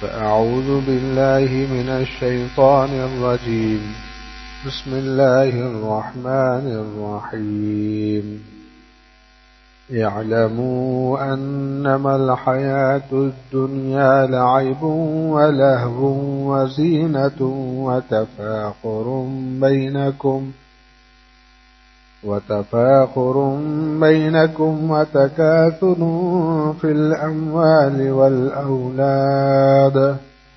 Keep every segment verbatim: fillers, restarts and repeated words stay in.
فأعوذ بالله من الشيطان الرجيم. بسم الله الرحمن الرحيم. اعلموا أنما الحياة الدنيا لعب ولهو وزينة وتفاخر بينكم وتفاخر بينكم وتكاثر في الأموال والأولاد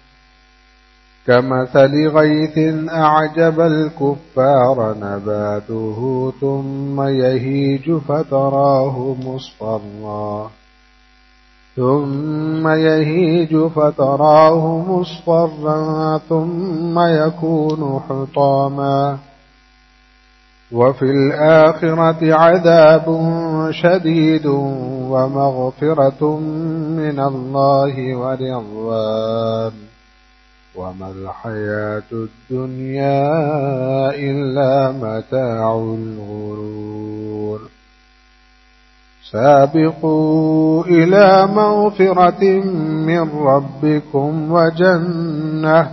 كمثل غيث أعجب الكفار نباته ثم يهيج فتراه مصفرا ثم يهيج فتراه مصفرا ثم يكون حطاما وفي الآخرة عذاب شديد ومغفرة من الله ورضوان وما الحياة الدنيا إلا متاع الغرور. سابقوا إلى مغفرة من ربكم وجنة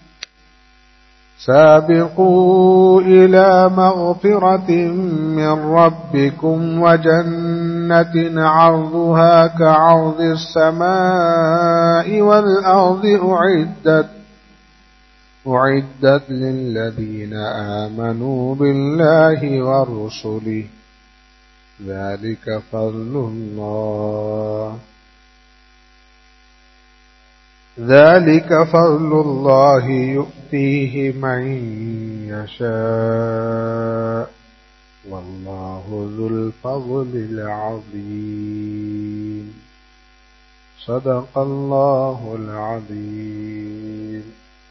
سابقوا إلى مغفرة من ربكم وجنة عرضها كعرض السماء والأرض أعدت أعدت للذين آمنوا بالله ورسله ذلك فضل الله ذلك فضل الله يؤتيه من يشاء والله ذو الفضل العظيم. صدق الله العظيم.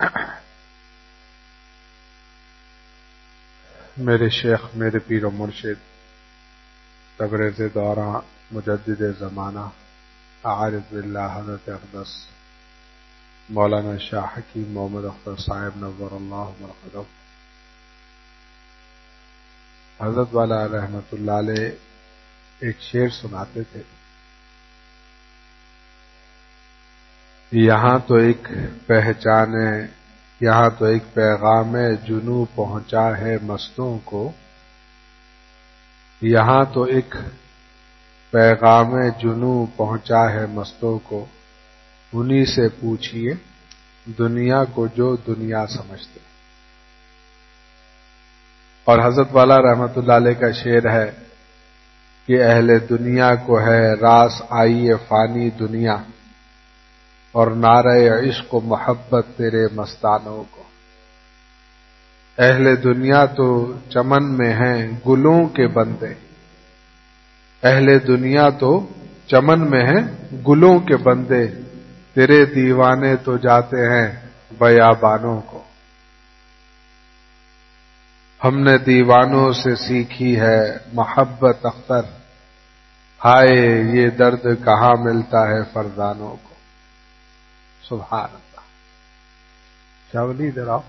میرے شیخ، میرے پیر و مرشد، تبریز دورہ، مجدد زمانہ، عارف باللہ حضرت اقدس مولانا شاہ حکیم محمد اختر صاحب نور اللہ مرقدہ، حضرت والا رحمۃ اللہ علیہ ایک شعر سناتے تھے. یہاں تو ایک پہچان ہے، یہاں تو ایک پیغام جنوں پہنچا ہے مستوں کو، یہاں تو ایک پیغام جنوں پہنچا ہے مستوں کو، انہی سے پوچھئے دنیا کو جو دنیا سمجھتے. اور حضرت والا رحمت اللہ علیہ کا شعر ہے کہ اہل دنیا کو ہے راس آئی فانی دنیا اور نعرہ عشق و محبت تیرے مستانوں کو. اہل دنیا تو چمن میں ہیں گلوں کے بندے، اہل دنیا تو چمن میں ہیں گلوں کے بندے، تیرے دیوانے تو جاتے ہیں بیابانوں کو. ہم نے دیوانوں سے سیکھی ہے محبت اختر، ہائے یہ درد کہاں ملتا ہے فرزانوں کو. سبحان اللہ. شاہ ولی ادھر آؤ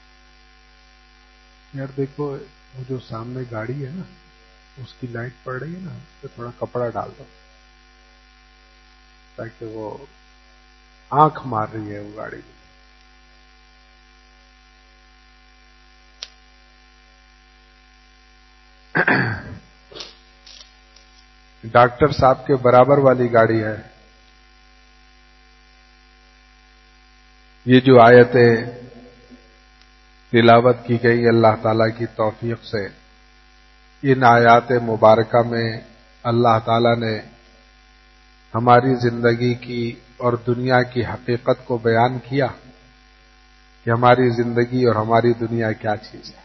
یار، دیکھو وہ جو سامنے گاڑی ہے نا اس کی لائٹ پڑ رہی ہے نا، اس پہ تھوڑا کپڑا ڈال دو تاکہ وہ آنکھ مار رہی ہے وہ گاڑی. ڈاکٹر صاحب کے برابر والی گاڑی ہے. یہ جو آیتیں تلاوت کی گئی اللہ تعالی کی توفیق سے، ان آیات مبارکہ میں اللہ تعالی نے ہماری زندگی کی اور دنیا کی حقیقت کو بیان کیا کہ ہماری زندگی اور ہماری دنیا کیا چیز ہے،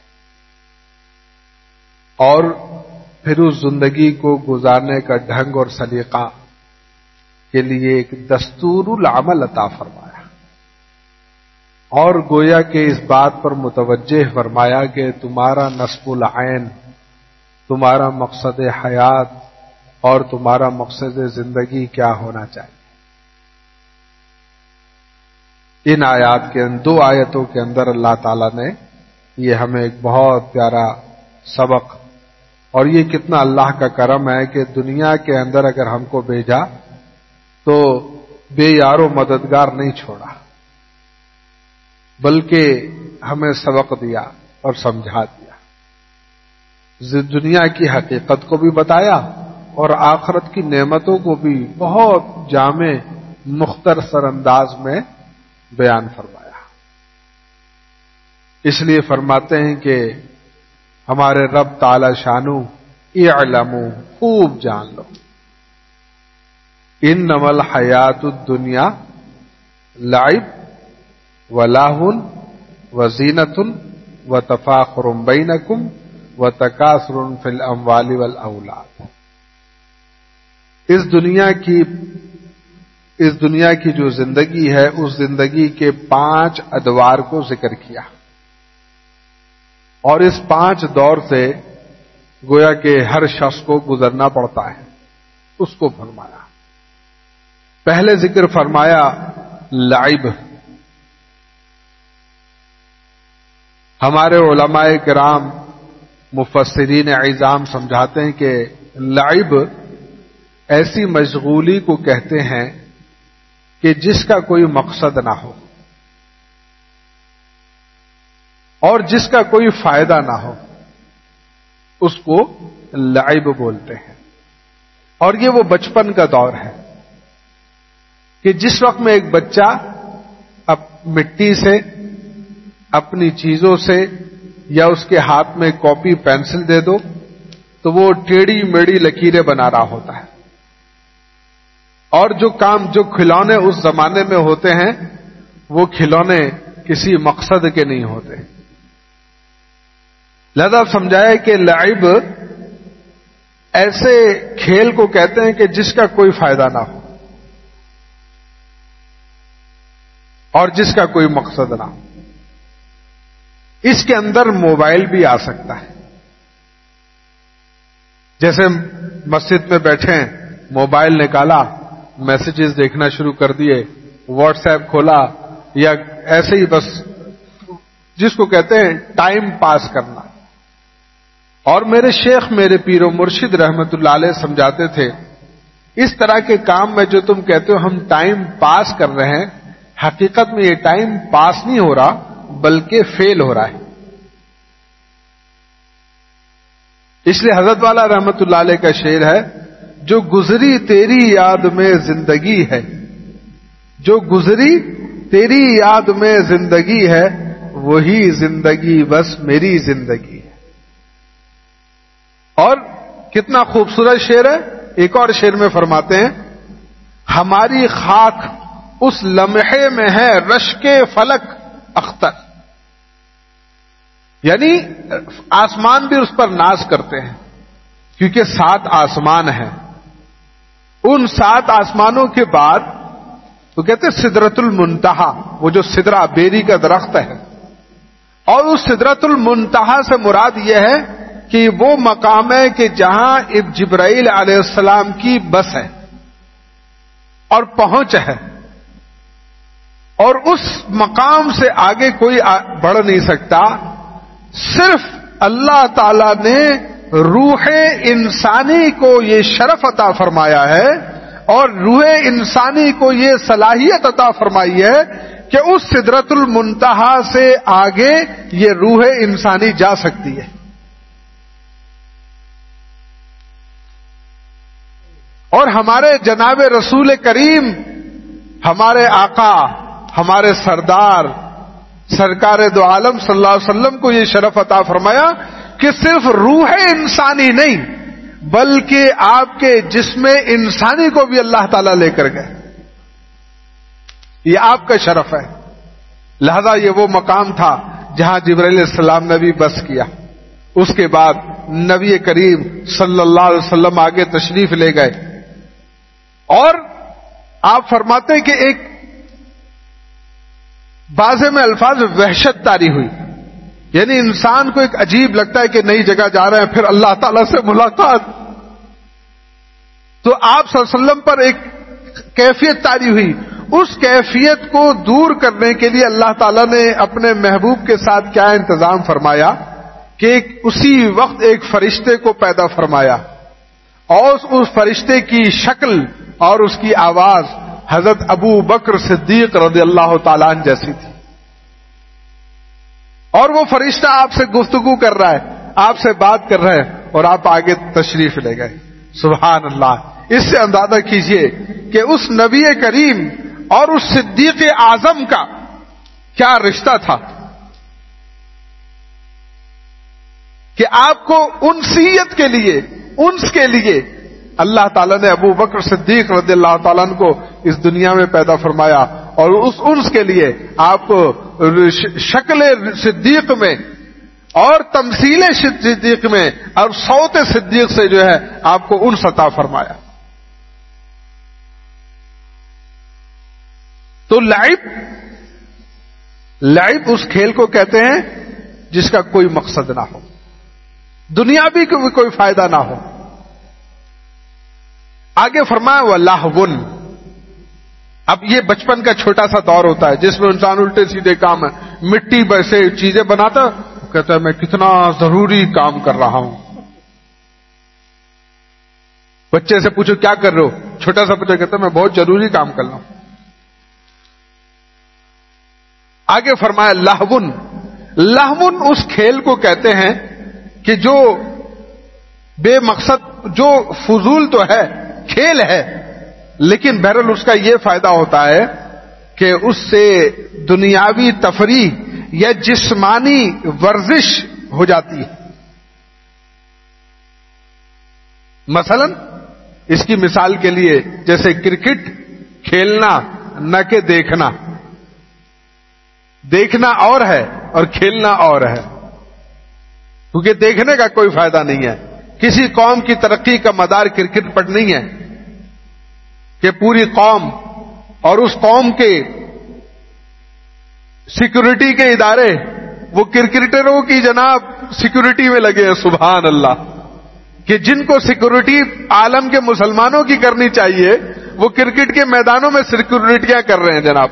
اور پھر اس زندگی کو گزارنے کا ڈھنگ اور سلیقہ کے لیے ایک دستور العمل عطا فرمایا، اور گویا کہ اس بات پر متوجہ فرمایا کہ تمہارا نصب العین، تمہارا مقصد حیات اور تمہارا مقصد زندگی کیا ہونا چاہیے. ان آیات کے ان دو آیتوں کے اندر اللہ تعالیٰ نے یہ ہمیں ایک بہت پیارا سبق، اور یہ کتنا اللہ کا کرم ہے کہ دنیا کے اندر اگر ہم کو بھیجا تو بے یار و مددگار نہیں چھوڑا. بلکہ ہمیں سبق دیا اور سمجھا دیا، دنیا کی حقیقت کو بھی بتایا اور آخرت کی نعمتوں کو بھی بہت جامع مختصر انداز میں بیان فرمایا۔ اس لیے فرماتے ہیں کہ ہمارے رب تعالی شانو اعلموا، خوب جان لو، انما الحیات الدنیا لعب ولہو وزینۃ وتفاخر بینکم وتکاثر فی الاموال والاولاد۔ اس دنیا کی اس دنیا کی جو زندگی ہے، اس زندگی کے پانچ ادوار کو ذکر کیا، اور اس پانچ دور سے گویا کہ ہر شخص کو گزرنا پڑتا ہے، اس کو فرمایا۔ پہلے ذکر فرمایا لعب۔ ہمارے علماء کرام مفسرین اعظام سمجھاتے ہیں کہ لعب ایسی مشغولی کو کہتے ہیں کہ جس کا کوئی مقصد نہ ہو اور جس کا کوئی فائدہ نہ ہو، اس کو لعب بولتے ہیں۔ اور یہ وہ بچپن کا دور ہے کہ جس وقت میں ایک بچہ اب مٹی سے، اپنی چیزوں سے، یا اس کے ہاتھ میں کاپی پینسل دے دو تو وہ ٹیڑھی میڑھی لکیریں بنا رہا ہوتا ہے، اور جو کام جو کھلونے اس زمانے میں ہوتے ہیں وہ کھلونے کسی مقصد کے نہیں ہوتے۔ لہذا سمجھایا کہ لعب ایسے کھیل کو کہتے ہیں کہ جس کا کوئی فائدہ نہ ہو اور جس کا کوئی مقصد نہ ہو۔ اس کے اندر موبائل بھی آ سکتا ہے، جیسے مسجد میں بیٹھے ہیں، موبائل نکالا، میسیجز دیکھنا شروع کر دیے، واٹس ایپ کھولا، یا ایسے ہی بس جس کو کہتے ہیں ٹائم پاس کرنا۔ اور میرے شیخ میرے پیر و مرشد رحمت اللہ علیہ سمجھاتے تھے، اس طرح کے کام میں جو تم کہتے ہو ہم ٹائم پاس کر رہے ہیں، حقیقت میں یہ ٹائم پاس نہیں ہو رہا بلکہ فیل ہو رہا ہے۔ اس لیے حضرت والا رحمت اللہ علیہ کا شعر ہے، جو گزری تیری یاد میں زندگی ہے، جو گزری تیری یاد میں زندگی ہے، وہی زندگی بس میری زندگی ہے۔ اور کتنا خوبصورت شعر ہے، ایک اور شعر میں فرماتے ہیں، ہماری خاک اس لمحے میں ہے رشک فلک اختر، یعنی آسمان بھی اس پر ناز کرتے ہیں کیونکہ سات آسمان ہیں۔ ان سات آسمانوں کے بعد تو کہتے ہیں سدرۃ المنتہا، وہ جو سدرہ بیری کا درخت ہے، اور اس سدرۃ المنتہا سے مراد یہ ہے کہ وہ مقام ہے کہ جہاں جبرائیل علیہ السلام کی بس ہے اور پہنچ ہے، اور اس مقام سے آگے کوئی بڑھ نہیں سکتا۔ صرف اللہ تعالی نے روح انسانی کو یہ شرف عطا فرمایا ہے اور روح انسانی کو یہ صلاحیت عطا فرمائی ہے کہ اس سدرۃ المنتہا سے آگے یہ روح انسانی جا سکتی ہے۔ اور ہمارے جناب رسول کریم، ہمارے آقا، ہمارے سردار سرکار دو عالم صلی اللہ علیہ وسلم کو یہ شرف عطا فرمایا کہ صرف روح انسانی نہیں بلکہ آپ کے جسم انسانی کو بھی اللہ تعالیٰ لے کر گئے۔ یہ آپ کا شرف ہے۔ لہذا یہ وہ مقام تھا جہاں جبرائیل علیہ السلام نے بھی بس کیا۔ اس کے بعد نبی کریم صلی اللہ علیہ وسلم آگے تشریف لے گئے، اور آپ فرماتے کہ ایک بازے میں الفاظ وحشت طاری ہوئی، یعنی انسان کو ایک عجیب لگتا ہے کہ نئی جگہ جا رہے ہیں، پھر اللہ تعالیٰ سے ملاقات۔ تو آپ صلی اللہ علیہ وسلم پر ایک کیفیت طاری ہوئی، اس کیفیت کو دور کرنے کے لیے اللہ تعالیٰ نے اپنے محبوب کے ساتھ کیا انتظام فرمایا کہ اسی وقت ایک فرشتے کو پیدا فرمایا، اور اس فرشتے کی شکل اور اس کی آواز حضرت ابو بکر صدیق رضی اللہ تعالیٰ عنہ جیسی تھی۔ اور وہ فرشتہ آپ سے گفتگو کر رہا ہے، آپ سے بات کر رہا ہے، اور آپ آگے تشریف لے گئے. سبحان اللہ. اس سے اندازہ کیجئے کہ اس نبی کریم اور اس صدیق اعظم کا کیا رشتہ تھا کہ آپ کو انسیت کے لیے، انس کے لیے اللہ تعالیٰ نے ابو بکر صدیق رضی اللہ تعالیٰ عنہ کو اس دنیا میں پیدا فرمایا، اور اس انس کے لیے آپ کو شکل صدیق میں اور تمثیل صدیق میں اور صوت صدیق سے جو ہے آپ کو انس عطا فرمایا. تو لعب لعب اس کھیل کو کہتے ہیں جس کا کوئی مقصد نہ ہو، دنیاوی کو بھی کوئی فائدہ نہ ہو. آگے فرمایا وَلَهْوٌ. اب یہ بچپن کا چھوٹا سا دور ہوتا ہے جس میں انسان الٹے سیدھے کام ہے، مٹی سے چیزیں بناتا، کہتا ہے میں کتنا ضروری کام کر رہا ہوں. بچے سے پوچھو کیا کر رہے ہو، چھوٹا سا بچہ کہتا ہے میں بہت ضروری کام کر رہا ہوں. آگے فرمایا لہون. لہون اس کھیل کو کہتے ہیں کہ جو بے مقصد، جو فضول تو ہے، کھیل ہے، لیکن بہرحال اس کا یہ فائدہ ہوتا ہے کہ اس سے دنیاوی تفریح یا جسمانی ورزش ہو جاتی ہے. مثلا اس کی مثال کے لیے جیسے کرکٹ کھیلنا نہ کہ دیکھنا، دیکھنا اور ہے اور کھیلنا اور ہے، کیونکہ دیکھنے کا کوئی فائدہ نہیں ہے. کسی قوم کی ترقی کا مدار کرکٹ پر نہیں ہے کہ پوری قوم اور اس قوم کے سیکورٹی کے ادارے وہ کرکٹروں کی جناب سیکورٹی میں لگے ہیں. سبحان اللہ. کہ جن کو سیکورٹی عالم کے مسلمانوں کی کرنی چاہیے وہ کرکٹ کے میدانوں میں سیکورٹیاں کر رہے ہیں جناب،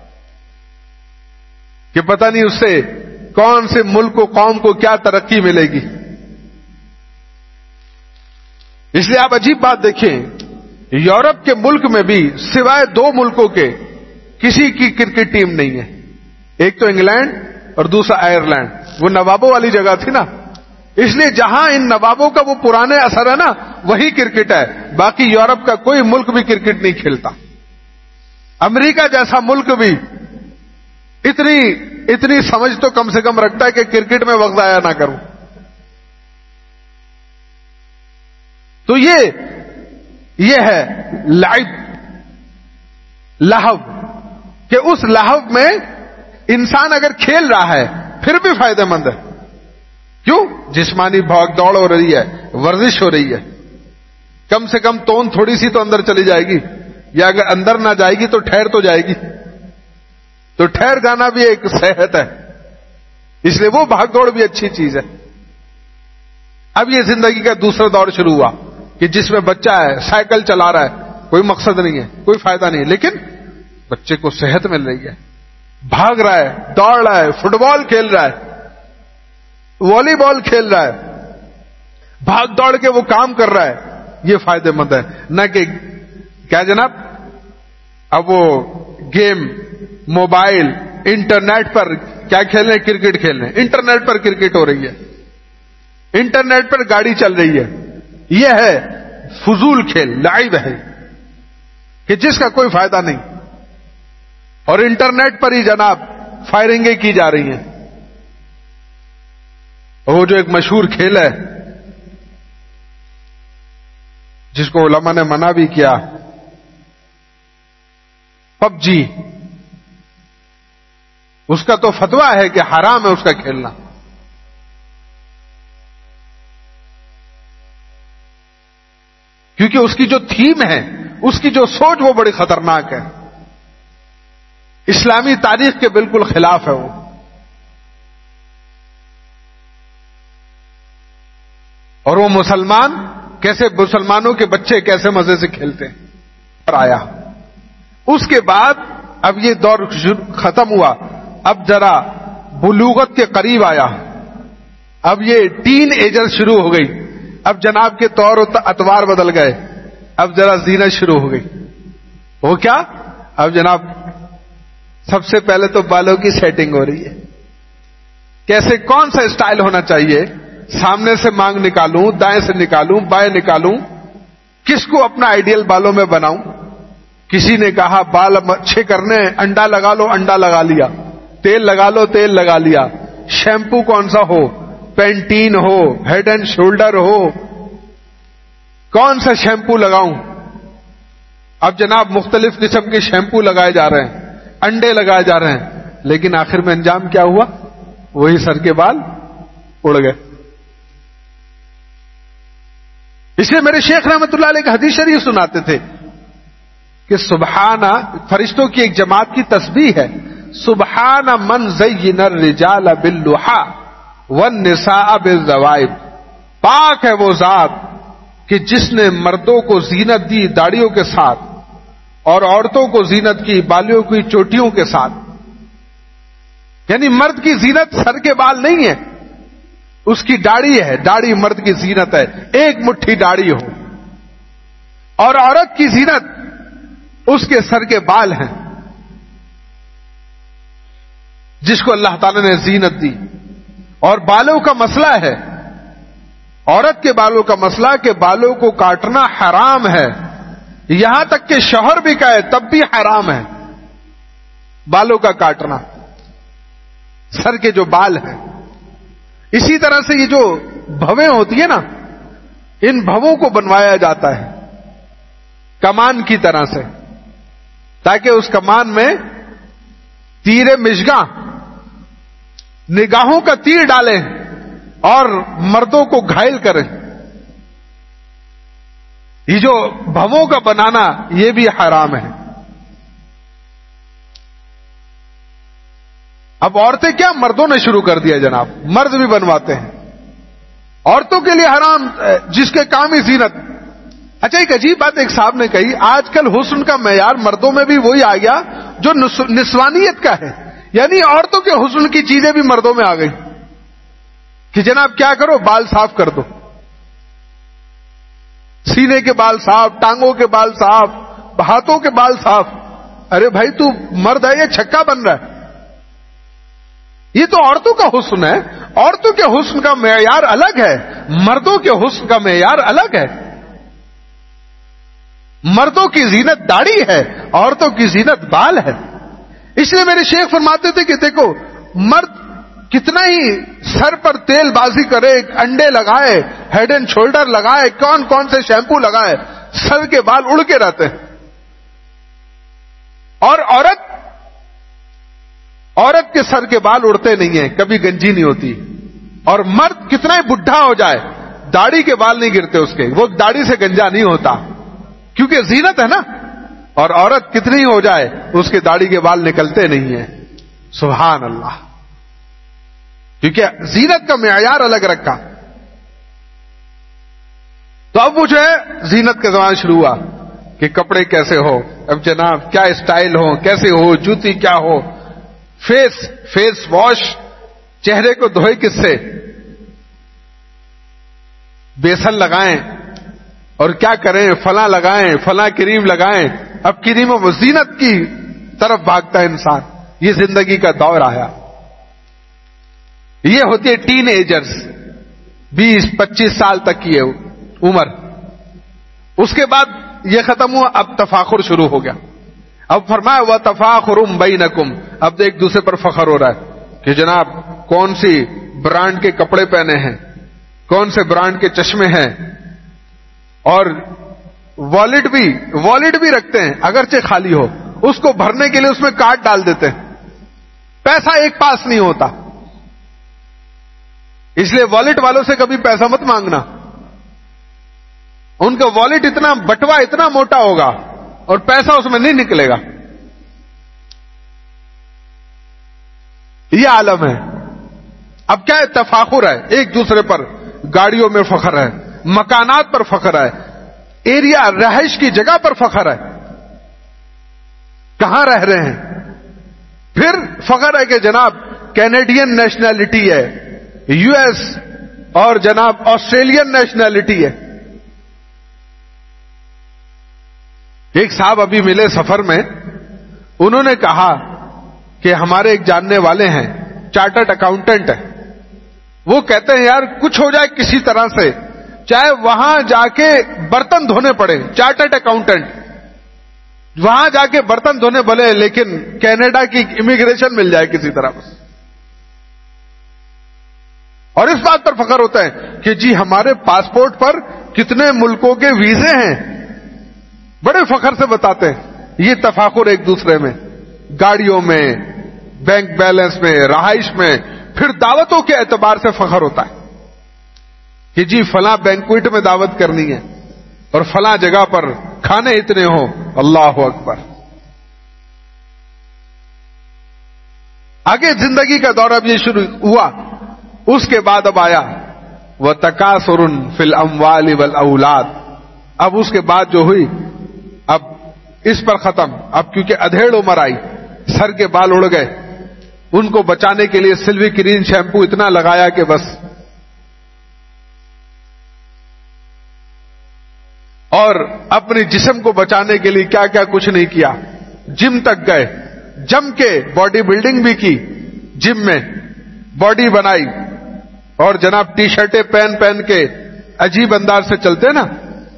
کہ پتہ نہیں اس سے کون سے ملک کو، قوم کو کیا ترقی ملے گی. اس لیے آپ عجیب بات دیکھیں، یورپ کے ملک میں بھی سوائے دو ملکوں کے کسی کی کرکٹ ٹیم نہیں ہے. ایک تو انگلینڈ اور دوسرا آئرلینڈ. وہ نوابوں والی جگہ تھی نا، اس لیے جہاں ان نوابوں کا وہ پرانے اثر ہے نا وہی کرکٹ ہے. باقی یورپ کا کوئی ملک بھی کرکٹ نہیں کھیلتا. امریکہ جیسا ملک بھی اتنی اتنی سمجھ تو کم سے کم رکھتا ہے کہ کرکٹ میں وقت ضائع نہ کروں. تو یہ یہ ہے لعب، لہو، کہ اس لہو میں انسان اگر کھیل رہا ہے پھر بھی فائدہ مند ہے. کیوں؟ جسمانی بھاگ دوڑ ہو رہی ہے، ورزش ہو رہی ہے. کم سے کم تون تھوڑی سی تو اندر چلی جائے گی، یا اگر اندر نہ جائے گی تو ٹھہر تو جائے گی. تو ٹھہر جانا بھی ایک صحت ہے، اس لیے وہ بھاگ دوڑ بھی اچھی چیز ہے. اب یہ زندگی کا دوسرا دور شروع ہوا کہ جس میں بچہ ہے، سائیکل چلا رہا ہے، کوئی مقصد نہیں ہے، کوئی فائدہ نہیں ہے، لیکن بچے کو صحت مل رہی ہے، بھاگ رہا ہے، دوڑ رہا ہے، فٹ بال کھیل رہا ہے، والی بال کھیل رہا ہے، بھاگ دوڑ کے وہ کام کر رہا ہے. یہ فائدے مند ہے. نہ کہ کیا جناب اب وہ گیم، موبائل، انٹرنیٹ پر کیا کھیلنے، کرکٹ کھیلنے. انٹرنیٹ پر کرکٹ ہو رہی ہے، انٹرنیٹ پر گاڑی چل رہی ہے. یہ ہے فضول کھیل، لعب ہے کہ جس کا کوئی فائدہ نہیں. اور انٹرنیٹ پر ہی جناب فائرنگیں کی جا رہی ہیں. وہ جو ایک مشہور کھیل ہے جس کو علماء نے منع بھی کیا، پب جی، اس کا تو فتویٰ ہے کہ حرام ہے اس کا کھیلنا. کیونکہ اس کی جو تھیم ہے، اس کی جو سوچ وہ بڑی خطرناک ہے، اسلامی تاریخ کے بالکل خلاف ہے وہ. اور وہ مسلمان کیسے، مسلمانوں کے بچے کیسے مزے سے کھیلتے ہیں. اور آیا اس کے بعد اب یہ دور ختم ہوا، اب ذرا بلوغت کے قریب آیا، اب یہ ٹین ایجر شروع ہو گئی. اب جناب کے طور اتوار بدل گئے، اب ذرا زینت شروع ہو گئی. وہ کیا؟ اب جناب سب سے پہلے تو بالوں کی سیٹنگ ہو رہی ہے. کیسے کون سا اسٹائل ہونا چاہیے، سامنے سے مانگ نکالوں، دائیں سے نکالوں، بائیں نکالوں، کس کو اپنا آئیڈیل بالوں میں بناؤں. کسی نے کہا بال اچھے کرنے انڈا لگا لو، انڈا لگا لیا. تیل لگا لو، تیل لگا لیا. شیمپو کون سا ہو، پینٹین ہو، ہیڈ اینڈ شولڈر ہو، کون سا شیمپو لگاؤں. اب جناب مختلف قسم کے شیمپو لگائے جا رہے ہیں، انڈے لگائے جا رہے ہیں، لیکن آخر میں انجام کیا ہوا؟ وہی سر کے بال اڑ گئے. اس لیے میرے شیخ رحمت اللہ علیہ کا حدیث شریف سناتے تھے کہ سبحان، فرشتوں کی ایک جماعت کی تسبیح ہے، سبحان من زین الرجال باللحا والنساء بالذوائب. پاک ہے وہ ذات کہ جس نے مردوں کو زینت دی داڑھیوں کے ساتھ اور عورتوں کو زینت کی بالیوں کی چوٹیوں کے ساتھ. یعنی مرد کی زینت سر کے بال نہیں ہے، اس کی داڑھی ہے، داڑھی مرد کی زینت ہے، ایک مٹھی داڑھی ہو. اور عورت کی زینت اس کے سر کے بال ہیں، جس کو اللہ تعالی نے زینت دی. اور بالوں کا مسئلہ ہے، عورت کے بالوں کا مسئلہ کہ بالوں کو کاٹنا حرام ہے، یہاں تک کہ شوہر بھی کہے تب بھی حرام ہے بالوں کا کاٹنا، سر کے جو بال ہیں. اسی طرح سے یہ جو بھویں ہوتی ہے نا، ان بھووں کو بنوایا جاتا ہے کمان کی طرح سے، تاکہ اس کمان میں تیر مشگاں نگاہوں کا تیر ڈالیں اور مردوں کو گھائل کریں. یہ جو بھووں کا بنانا یہ بھی حرام ہے. اب عورتیں کیا، مردوں نے شروع کر دیا جناب، مرد بھی بنواتے ہیں. عورتوں کے لیے حرام جس کے کام ہی زینت. اچھا ایک عجیب بات ایک صاحب نے کہی، آج کل حسن کا معیار مردوں میں بھی وہی آ گیا جو نسوانیت کا ہے. یعنی عورتوں کے حسن کی چیزیں بھی مردوں میں آ گئی کہ جناب کیا کرو، بال صاف کر دو، سینے کے بال صاف، ٹانگوں کے بال صاف، ہاتھوں کے بال صاف. ارے بھائی تو مرد ہے، یہ چھکا بن رہا ہے. یہ تو عورتوں کا حسن ہے، عورتوں کے حسن کا معیار الگ ہے، مردوں کے حسن کا معیار الگ ہے. مردوں کی زینت داڑھی ہے، عورتوں کی زینت بال ہے. اس لیے میرے شیخ فرماتے تھے کہ دیکھو مرد کتنا ہی سر پر تیل بازی کرے، انڈے لگائے، ہیڈ اینڈ شولڈر لگائے، کون کون سے شیمپو لگائے، سر کے بال اڑ کے رہتے ہیں. اور عورت عورت کے سر کے بال اڑتے نہیں ہیں، کبھی گنجی نہیں ہوتی. اور مرد کتنا ہی بڈھا ہو جائے داڑھی کے بال نہیں گرتے اس کے، وہ داڑھی سے گنجا نہیں ہوتا کیونکہ زینت ہے نا. اور عورت کتنی ہو جائے اس کے داڑھی کے بال نکلتے نہیں ہیں. سبحان اللہ، کیونکہ زینت کا معیار الگ رکھا. تو اب وہ جو ہے زینت کا زمانہ شروع ہوا کہ کپڑے کیسے ہو، اب جناب کیا اسٹائل ہو، کیسے ہو، جوتی کیا ہو، فیس فیس واش، چہرے کو دھوئے کس سے، بیسن لگائیں اور کیا کریں، فلاں لگائیں، فلاں کریم لگائیں. اب کریم و زینت کی طرف بھاگتا ہے انسان. یہ زندگی کا دور آیا. یہ ہوتی ہے ٹین ایجرز، بیس پچیس سال تک کی ہے عمر. اس کے بعد یہ ختم ہوا، اب تفاخر شروع ہو گیا. اب فرمایا ہوا تفاخرم بینکم، اب ایک دوسرے پر فخر ہو رہا ہے کہ جناب کون سی برانڈ کے کپڑے پہنے ہیں، کون سے برانڈ کے چشمے ہیں. اور والیٹ بھی والیٹ بھی رکھتے ہیں اگرچہ خالی ہو، اس کو بھرنے کے لیے اس میں کارڈ ڈال دیتے ہیں. پیسہ ایک پاس نہیں ہوتا، اس لیے والیٹ والوں سے کبھی پیسہ مت مانگنا. ان کا والیٹ اتنا بٹوا اتنا موٹا ہوگا اور پیسہ اس میں نہیں نکلے گا. یہ عالم ہے. اب کیا ہے، تفاخر ہے ایک دوسرے پر. گاڑیوں میں فخر ہے، مکانات پر فخر ہے، ایریا رہائش کی جگہ پر فخر ہے، کہاں رہ رہے ہیں. پھر فخر ہے کہ جناب کینیڈین نیشنلٹی ہے، یو ایس اور جناب آسٹریلین نیشنلٹی ہے. ایک صاحب ابھی ملے سفر میں، انہوں نے کہا کہ ہمارے ایک جاننے والے ہیں چارٹرڈ اکاؤنٹنٹ ہے، وہ کہتے ہیں یار کچھ ہو جائے کسی طرح سے، چاہے وہاں جا کے برتن دھونے پڑے، چارٹرڈ اکاؤنٹنٹ وہاں جا کے برتن دھونے بولے، لیکن کینیڈا کی امیگریشن مل جائے کسی طرح بس۔ اور اس بات پر فخر ہوتا ہے کہ جی ہمارے پاسپورٹ پر کتنے ملکوں کے ویزے ہیں، بڑے فخر سے بتاتے ہیں۔ یہ تفاخر ایک دوسرے میں، گاڑیوں میں، بینک بیلنس میں، رہائش میں، پھر دعوتوں کے اعتبار سے فخر ہوتا ہے کہ جی فلاں بینکویٹ میں دعوت کرنی ہے اور فلاں جگہ پر کھانے اتنے ہوں۔ اللہ اکبر۔ آگے زندگی کا دور اب یہ شروع ہوا، اس کے بعد اب آیا وَتَكَاثُرٌ فِي الْأَمْوَالِ وَالْأَوْلَادِ۔ اب اس کے بعد جو ہوئی، اب اس پر ختم، اب کیونکہ ادھیڑ عمر آئی، سر کے بال اڑ گئے، ان کو بچانے کے لیے سلوی کرین شیمپو اتنا لگایا کہ بس، اور اپنے جسم کو بچانے کے لیے کیا کیا کچھ نہیں کیا، جم تک گئے، جم کے باڈی بلڈنگ بھی کی، جم میں باڈی بنائی، اور جناب ٹی شرٹیں پہن پہن کے عجیب انداز سے چلتے نا،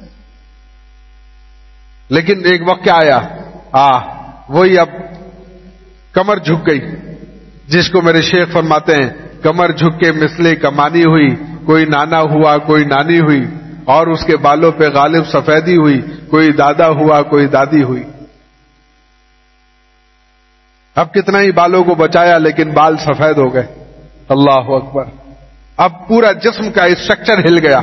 لیکن ایک وقت کیا آیا، آ وہی اب کمر جھک گئی، جس کو میرے شیخ فرماتے ہیں کمر جھک کے مثلے کمانی ہوئی، کوئی نانا ہوا کوئی نانی ہوئی، اور اس کے بالوں پہ غالب سفیدی ہوئی، کوئی دادا ہوا کوئی دادی ہوئی۔ اب کتنا ہی بالوں کو بچایا لیکن بال سفید ہو گئے۔ اللہ اکبر۔ اب پورا جسم کا اسٹرکچر ہل گیا،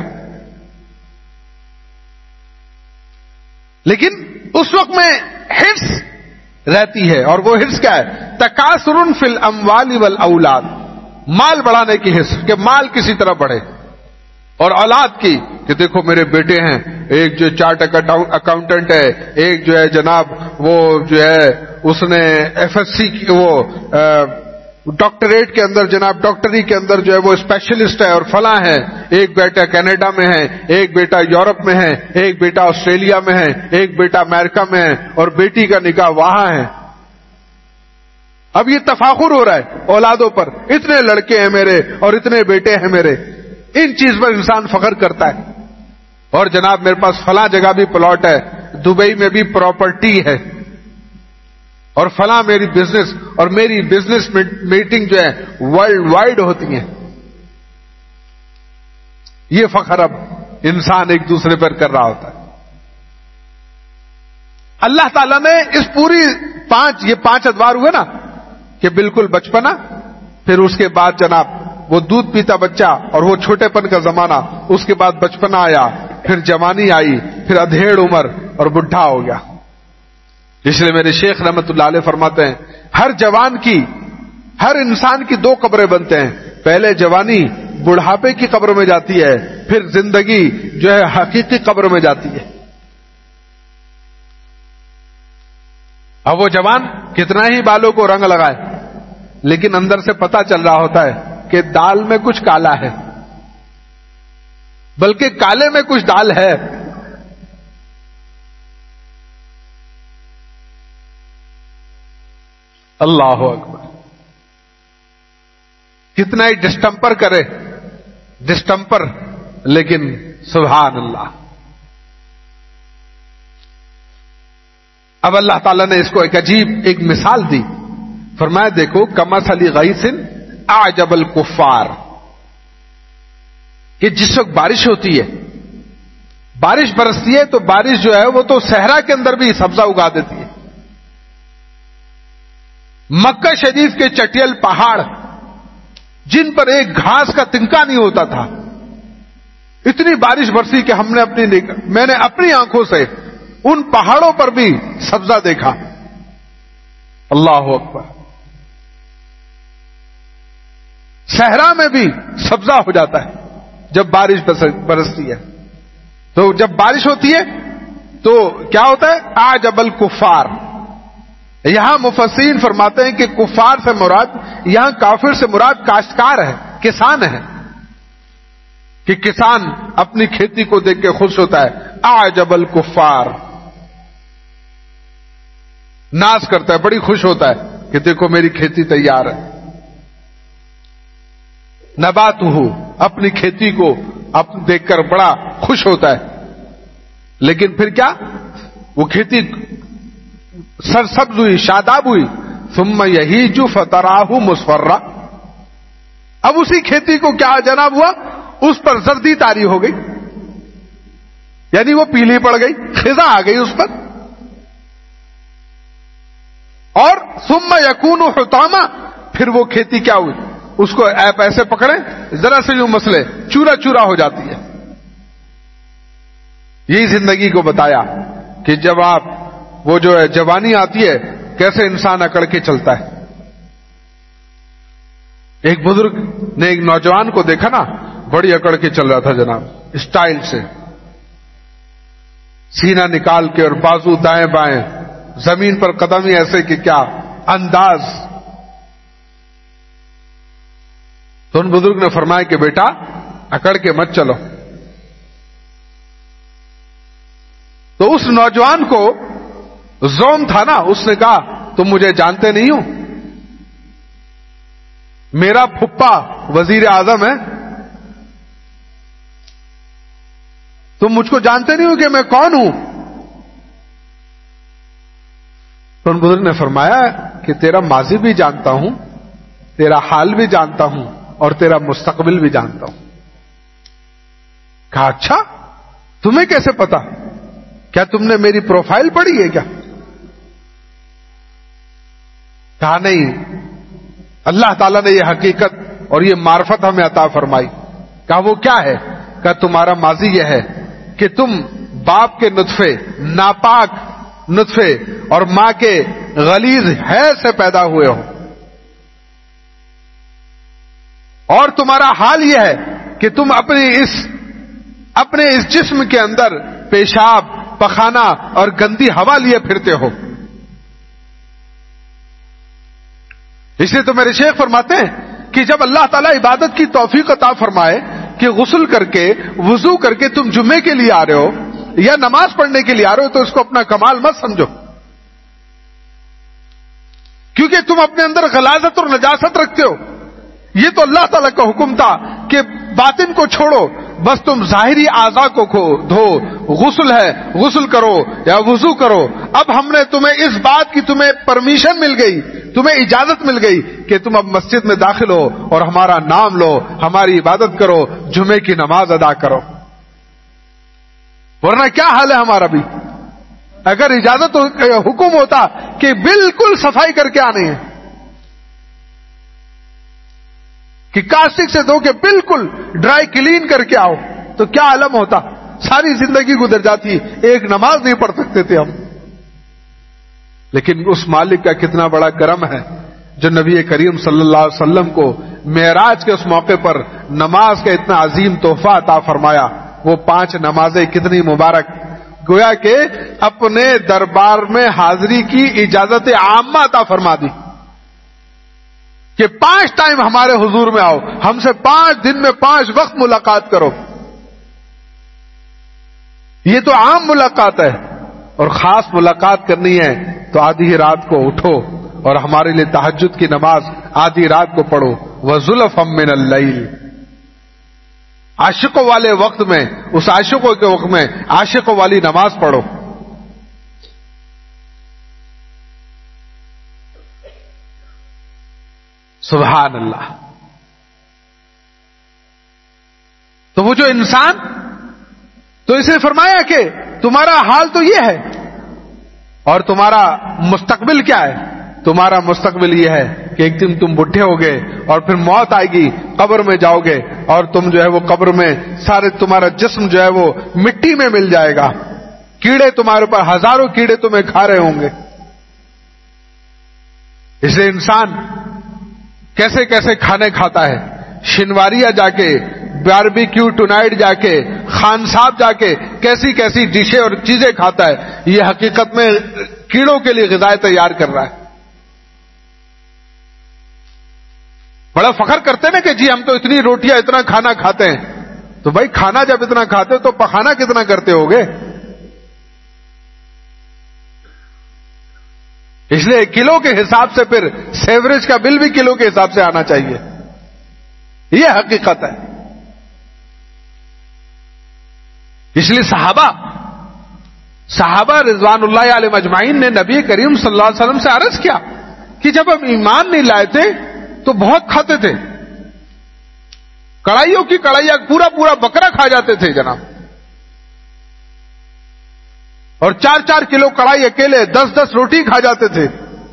لیکن اس وقت میں حرص رہتی ہے، اور وہ حرص کیا ہے؟ تکاثر فی الاموال والاولاد، مال بڑھانے کی حرص کہ مال کسی طرح بڑھے، اور اولاد کی کہ دیکھو میرے بیٹے ہیں، ایک جو چارٹ اکاؤنٹنٹ ہے، ایک جو ہے جناب وہ جو ہے اس نے ایف ایس سی کی وہ ڈاکٹریٹ کے اندر جناب ڈاکٹری کے اندر جو ہے وہ اسپیشلسٹ ہے اور فلاں ہے، ایک بیٹا کینیڈا میں ہے، ایک بیٹا یورپ میں ہے، ایک بیٹا آسٹریلیا میں ہے، ایک بیٹا امریکہ میں ہے، اور بیٹی کا نکاح وہاں ہے۔ اب یہ تفاخر ہو رہا ہے اولادوں پر، اتنے لڑکے ہیں میرے اور اتنے بیٹے ہیں میرے، ان چیز پر انسان فخر کرتا ہے۔ اور جناب میرے پاس فلاں جگہ بھی پلاٹ ہے، دبئی میں بھی پراپرٹی ہے، اور فلاں میری بزنس، اور میری بزنس میٹنگ جو ہے ورلڈ وائڈ ہوتی ہیں۔ یہ فخر اب انسان ایک دوسرے پر کر رہا ہوتا ہے۔ اللہ تعالیٰ نے اس پوری پانچ یہ پانچ ادوار ہوئے نا، کہ بالکل بچپنا، پھر اس کے بعد جناب وہ دودھ پیتا بچہ اور وہ چھوٹے پن کا زمانہ، اس کے بعد بچپنا آیا، پھر جوانی آئی، پھر ادھیڑ عمر اور بڈھا ہو گیا۔ اس لیے میرے شیخ رحمت اللہ علیہ فرماتے ہیں ہر جوان کی، ہر انسان کی دو قبریں بنتے ہیں، پہلے جوانی بڑھاپے کی قبر میں جاتی ہے، پھر زندگی جو ہے حقیقی قبر میں جاتی ہے۔ اب وہ جوان کتنا ہی بالوں کو رنگ لگائے، لیکن اندر سے پتہ چل رہا ہوتا ہے کہ دال میں کچھ کالا ہے، بلکہ کالے میں کچھ دال ہے۔ اللہ اکبر۔ کتنا ہی ڈسٹمپر کرے، ڈسٹمپر، لیکن سبحان اللہ۔ اب اللہ تعالیٰ نے اس کو ایک عجیب ایک مثال دی، فرمایا دیکھو کمثل غیث اعجب الکفار، کہ جس وقت بارش ہوتی ہے، بارش برستی ہے تو بارش جو ہے وہ تو صحرا کے اندر بھی سبزہ اگا دیتی ہے۔ مکہ شریف کے چٹیل پہاڑ جن پر ایک گھاس کا تنکا نہیں ہوتا تھا، اتنی بارش برسی کہ ہم نے اپنی میں نے اپنی آنکھوں سے ان پہاڑوں پر بھی سبزہ دیکھا۔ اللہ اکبر۔ صحرا میں بھی سبزہ ہو جاتا ہے جب بارش برستی ہے، تو جب بارش ہوتی ہے تو کیا ہوتا ہے؟ اعجب الکفار۔ یہاں مفسرین فرماتے ہیں کہ کفار سے مراد یہاں کافر سے مراد کاشتکار ہے، کسان ہے، کہ کسان اپنی کھیتی کو دیکھ کے خوش ہوتا ہے۔ اعجب الکفار، ناز کرتا ہے، بڑی خوش ہوتا ہے کہ دیکھو میری کھیتی تیار ہے۔ نباتہ، اپنی کھیتی کو اپ دیکھ کر بڑا خوش ہوتا ہے، لیکن پھر کیا، وہ کھیتی سرسبز ہوئی، شاداب ہوئی، ثم یہیج فتراہ مصفرا، اب اسی کھیتی کو کیا جناب ہوا، اس پر زردی طاری ہو گئی، یعنی وہ پیلی پڑ گئی، خزاں آ گئی اس پر، اور ثم یکون حطاما، پھر وہ کھیتی کیا ہوئی، اس کو آپ ایسے پکڑیں ذرا سے یوں مسلے چورا چورا ہو جاتی ہے۔ یہی زندگی کو بتایا کہ جب آپ وہ جو ہے جوانی آتی ہے کیسے انسان اکڑ کے چلتا ہے۔ ایک بزرگ نے ایک نوجوان کو دیکھا نا، بڑی اکڑ کے چل رہا تھا جناب، اسٹائل سے، سینہ نکال کے اور بازو دائیں بائیں، زمین پر قدم ہی ایسے کہ کیا انداز۔ تو ان بزرگ نے فرمایا کہ بیٹا اکڑ کے مت چلو۔ تو اس نوجوان کو زوم تھا نا، اس نے کہا تم مجھے جانتے نہیں ہو، میرا پھپھا وزیر اعظم ہے، تم مجھ کو جانتے نہیں ہو کہ میں کون ہوں۔ تو ان بزرگ نے فرمایا کہ تیرا ماضی بھی جانتا ہوں، تیرا حال بھی جانتا ہوں، اور تیرا مستقبل بھی جانتا ہوں۔ کہا اچھا تمہیں کیسے پتا، کیا تم نے میری پروفائل پڑھی ہے کیا؟ کہا نہیں، اللہ تعالیٰ نے یہ حقیقت اور یہ معرفت ہمیں عطا فرمائی۔ کہا وہ کیا ہے؟ کہا تمہارا ماضی یہ ہے کہ تم باپ کے نطفے، ناپاک نطفے، اور ماں کے غلیظ حیض سے پیدا ہوئے ہو، اور تمہارا حال یہ ہے کہ تم اپنی اس اپنے اس جسم کے اندر پیشاب، پخانہ اور گندی ہوا لیے پھرتے ہو۔ اس لیے تو میرے شیخ فرماتے ہیں کہ جب اللہ تعالیٰ عبادت کی توفیق عطا فرمائے کہ غسل کر کے، وضو کر کے تم جمعے کے لیے آ رہے ہو یا نماز پڑھنے کے لیے آ رہے ہو، تو اس کو اپنا کمال مت سمجھو، کیونکہ تم اپنے اندر غلاظت اور نجاست رکھتے ہو۔ یہ تو اللہ تعالیٰ کا حکم تھا کہ باطن کو چھوڑو، بس تم ظاہری اعضاء کو کھو دھو، غسل ہے غسل کرو یا وضو کرو۔ اب ہم نے تمہیں اس بات کی تمہیں پرمیشن مل گئی، تمہیں اجازت مل گئی کہ تم اب مسجد میں داخل ہو اور ہمارا نام لو، ہماری عبادت کرو، جمعے کی نماز ادا کرو، ورنہ کیا حال ہے ہمارا بھی؟ اگر اجازت حکم ہوتا کہ بالکل صفائی کر کے آنے ہیں، کہ کاسٹک سے دھو کے بالکل ڈرائی کلین کر کے آؤ، تو کیا عالم ہوتا؟ ساری زندگی گزر جاتی، ایک نماز نہیں پڑھ سکتے تھے ہم۔ لیکن اس مالک کا کتنا بڑا کرم ہے جو نبی کریم صلی اللہ علیہ وسلم کو معراج کے اس موقع پر نماز کا اتنا عظیم تحفہ عطا فرمایا۔ وہ پانچ نمازیں کتنی مبارک، گویا کہ اپنے دربار میں حاضری کی اجازت عامہ عطا فرما دی کہ پانچ ٹائم ہمارے حضور میں آؤ، ہم سے پانچ دن میں پانچ وقت ملاقات کرو۔ یہ تو عام ملاقات ہے، اور خاص ملاقات کرنی ہے تو آدھی رات کو اٹھو اور ہمارے لیے تہجد کی نماز آدھی رات کو پڑھو، وَزُلَفًا مِّنَ اللَّيْلِ، عاشقوں والے وقت میں، اس عاشقوں کے وقت میں عاشقوں والی نماز پڑھو۔ سبحان اللہ۔ تو وہ جو انسان، تو اسے فرمایا کہ تمہارا حال تو یہ ہے، اور تمہارا مستقبل کیا ہے؟ تمہارا مستقبل یہ ہے کہ ایک دن تم بڈھے ہوگے اور پھر موت آئے گی، قبر میں جاؤ گے، اور تم جو ہے وہ قبر میں سارے تمہارا جسم جو ہے وہ مٹی میں مل جائے گا، کیڑے تمہارے اوپر، ہزاروں کیڑے تمہیں کھا رہے ہوں گے۔ اس لیے انسان کیسے کیسے کھانے کھاتا ہے، شنواریہ جا کے، باربیکیو ٹونائٹ جا کے، خان صاحب جا کے کیسی کیسی ڈشیں اور چیزیں کھاتا ہے، یہ حقیقت میں کیڑوں کے لیے غذائیں تیار کر رہا ہے۔ بڑا فخر کرتے نا کہ جی ہم تو اتنی روٹیاں اتنا کھانا کھاتے ہیں، تو بھائی کھانا جب اتنا کھاتے ہو تو پخانا کتنا کرتے ہوگے؟ اس لیے کلو کے حساب سے پھر سیوریج کا بل بھی کلو کے حساب سے آنا چاہیے۔ یہ حقیقت ہے. اس لیے صحابہ صحابہ رضوان اللہ علیہ اجمعین نے نبی کریم صلی اللہ علیہ وسلم سے عرض کیا کہ جب ہم ایمان نہیں لائے تھے تو بہت کھاتے تھے، کڑھائیوں کی کڑھائیاں پورا پورا بکرا کھا جاتے تھے جناب، اور چار چار کلو کڑھائی اکیلے دس دس روٹی کھا جاتے تھے.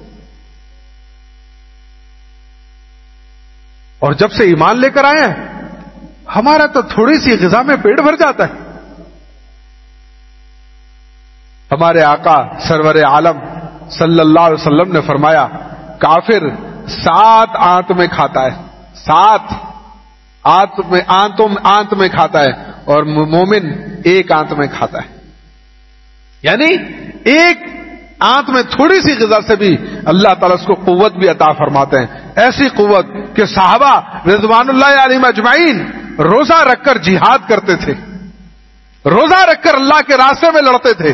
اور جب سے ایمان لے کر آئے ہیں ہمارا تو تھوڑی سی غذا میں پیٹ بھر جاتا ہے. ہمارے آقا سرور عالم صلی اللہ علیہ وسلم نے فرمایا کافر سات آنت میں کھاتا ہے، سات آنت میں آنتوں آنت میں کھاتا ہے، اور مومن ایک آنت میں کھاتا ہے. یعنی ایک آنت میں تھوڑی سی غذا سے بھی اللہ تعالیٰ اس کو قوت بھی عطا فرماتے ہیں. ایسی قوت کہ صحابہ رضوان اللہ علیہم اجمعین روزہ رکھ کر جہاد کرتے تھے، روزہ رکھ کر اللہ کے راستے میں لڑتے تھے.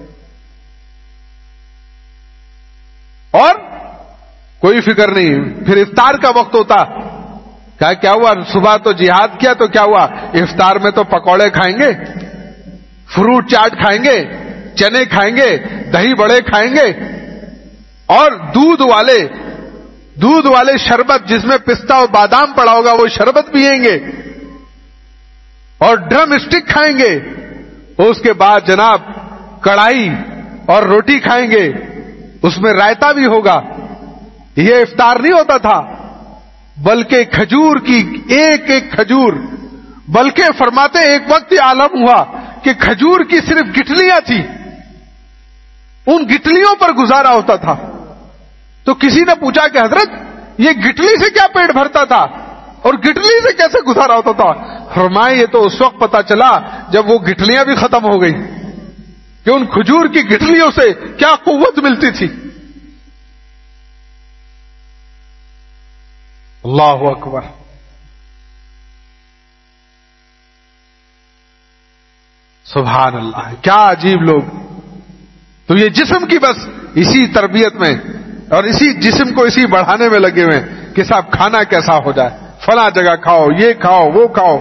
اور کوئی فکر نہیں. پھر افطار کا وقت ہوتا، کہا کیا ہوا صبح تو جہاد کیا تو کیا ہوا، افطار میں تو پکوڑے کھائیں گے، فروٹ چاٹ کھائیں گے، چنے کھائیں گے، دہی بڑے کھائیں گے، اور دودھ والے دودھ والے شربت جس میں پستہ اور بادام پڑا ہوگا وہ شربت پیئیں گے، اور ڈرم اسٹک کھائیں گے. اور اس کے بعد جناب کڑھائی اور روٹی کھائیں گے، اس میں رائتا بھی ہوگا. یہ افطار نہیں ہوتا تھا، بلکہ کھجور کی ایک ایک کھجور، بلکہ فرماتے ایک وقت یہ عالم ہوا کہ کھجور کی صرف گٹلیاں تھی، ان گٹلیوں پر گزارا ہوتا تھا. تو کسی نے پوچھا کہ حضرت یہ گٹلی سے کیا پیٹ بھرتا تھا اور گٹلی سے کیسے گزارا ہوتا تھا؟ فرمائے یہ تو اس وقت پتا چلا جب وہ گٹلیاں بھی ختم ہو گئی کہ ان کھجور کی گٹلیوں سے کیا قوت ملتی تھی. اللہ اکبر. سبحان اللہ، کیا عجیب لوگ. تو یہ جسم کی بس اسی تربیت میں اور اسی جسم کو اسی بڑھانے میں لگے ہوئے کہ صاحب کھانا کیسا ہو جائے، فلاں جگہ کھاؤ، یہ کھاؤ وہ کھاؤ.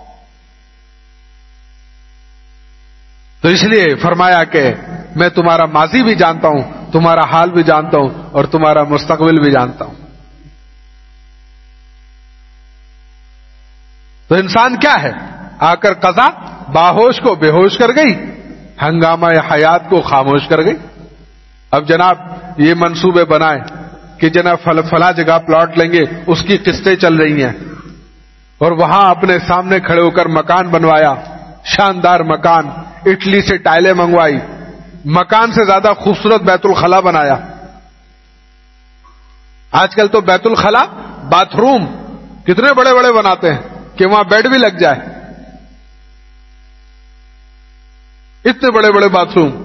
تو اس لیے فرمایا کہ میں تمہارا ماضی بھی جانتا ہوں، تمہارا حال بھی جانتا ہوں، اور تمہارا مستقبل بھی جانتا ہوں. تو انسان کیا ہے؟ آ کر قضا باہوش کو بے ہوش کر گئی، ہنگامہ حیات کو خاموش کر گئی. اب جناب یہ منصوبے بنائے کہ جناب فل فلاں جگہ پلاٹ لیں گے، اس کی قسطیں چل رہی ہیں، اور وہاں اپنے سامنے کھڑے ہو کر مکان بنوایا، شاندار مکان، اٹلی سے ٹائلیں منگوائی، مکان سے زیادہ خوبصورت بیت الخلا بنایا. آج کل تو بیت الخلا باتھ روم کتنے بڑے بڑے بناتے ہیں کہ وہاں بیڈ بھی لگ جائے، اتنے بڑے بڑے باتھ روم.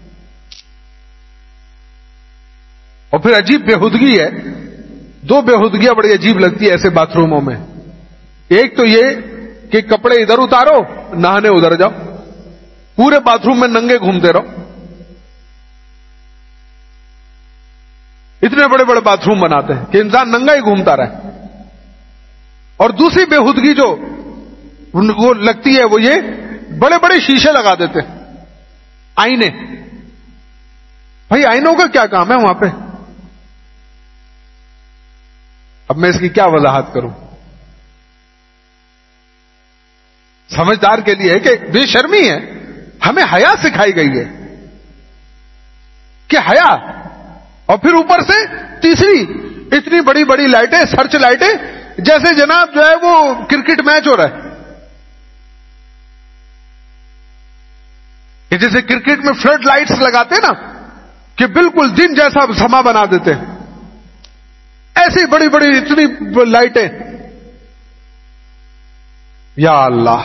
اور پھر عجیب بےہودگی ہے، دو بےہودگیاں بڑی عجیب لگتی ہے ایسے باتھ روموں میں. ایک تو یہ کہ کپڑے ادھر اتارو، نہانے ادھر جاؤ، پورے باتھ روم میں ننگے گھومتے رہو. اتنے بڑے بڑے باتھ روم بناتے ہیں کہ انسان ننگا ہی گھومتا رہے. اور دوسری بےہودگی جو وہ لگتی ہے وہ یہ بڑے بڑے شیشے لگا دیتے، آئینے. بھائی آئینوں کا کیا کام ہے وہاں پہ؟ اب میں اس کی کیا وضاحت کروں؟ سمجھدار کے لیے ہے کہ بے شرمی ہے، ہمیں حیا سکھائی گئی ہے کہ حیا. اور پھر اوپر سے تیسری اتنی بڑی بڑی لائٹیں، سرچ لائٹیں، جیسے جناب جو ہے وہ کرکٹ میچ ہو رہا ہے، کہ جیسے کرکٹ میں فلڈ لائٹس لگاتے نا کہ بالکل دن جیسا سما بنا دیتے ہیں، ایسی بڑی بڑی اتنی لائٹیں. یا اللہ.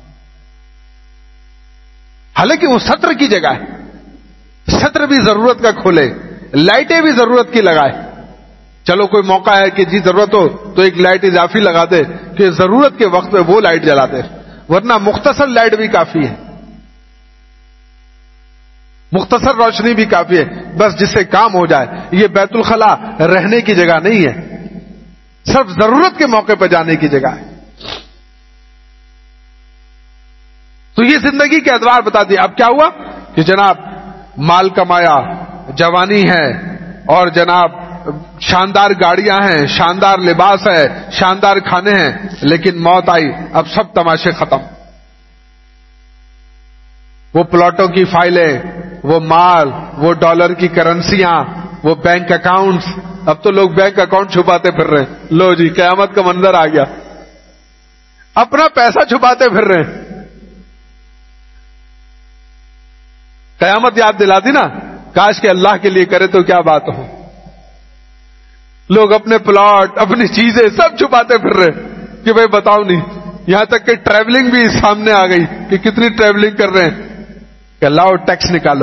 حالانکہ وہ سطر کی جگہ ہے، سطر بھی ضرورت کا کھولے، لائٹیں بھی ضرورت کی لگائے. چلو کوئی موقع ہے کہ جی ضرورت ہو تو ایک لائٹ اضافی لگا دے کہ ضرورت کے وقت میں وہ لائٹ جلا دے، ورنہ مختصر لائٹ بھی کافی ہے، مختصر روشنی بھی کافی ہے، بس جس سے کام ہو جائے. یہ بیت الخلا رہنے کی جگہ نہیں ہے، صرف ضرورت کے موقع پہ جانے کی جگہ ہے. یہ زندگی کے ادوار بتا دیے. اب کیا ہوا کہ جناب مال کمایا، جوانی ہے، اور جناب شاندار گاڑیاں ہیں، شاندار لباس ہے، شاندار کھانے ہیں، لیکن موت آئی، اب سب تماشے ختم. وہ پلاٹوں کی فائلیں، وہ مال، وہ ڈالر کی کرنسیاں، وہ بینک اکاؤنٹس. اب تو لوگ بینک اکاؤنٹ چھپاتے پھر رہے ہیں. لو جی قیامت کا منظر آ گیا، اپنا پیسہ چھپاتے پھر رہے ہیں. قیامت یاد دلا دی نا، کاش کہ اللہ کے لیے کرے تو کیا بات ہو. لوگ اپنے پلاٹ، اپنی چیزیں سب چھپاتے پھر رہے کہ بھائی بتاؤ نہیں. یہاں تک کہ ٹریولنگ بھی سامنے آ گئی کہ کتنی ٹریولنگ کر رہے ہیں، کہ لاؤ ٹیکس نکالو.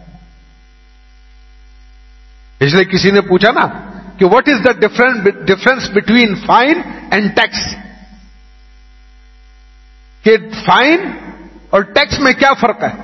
اس لیے کسی نے پوچھا نا کہ what is the difference between fine and tax, کہ فائن اور ٹیکس میں کیا فرق ہے.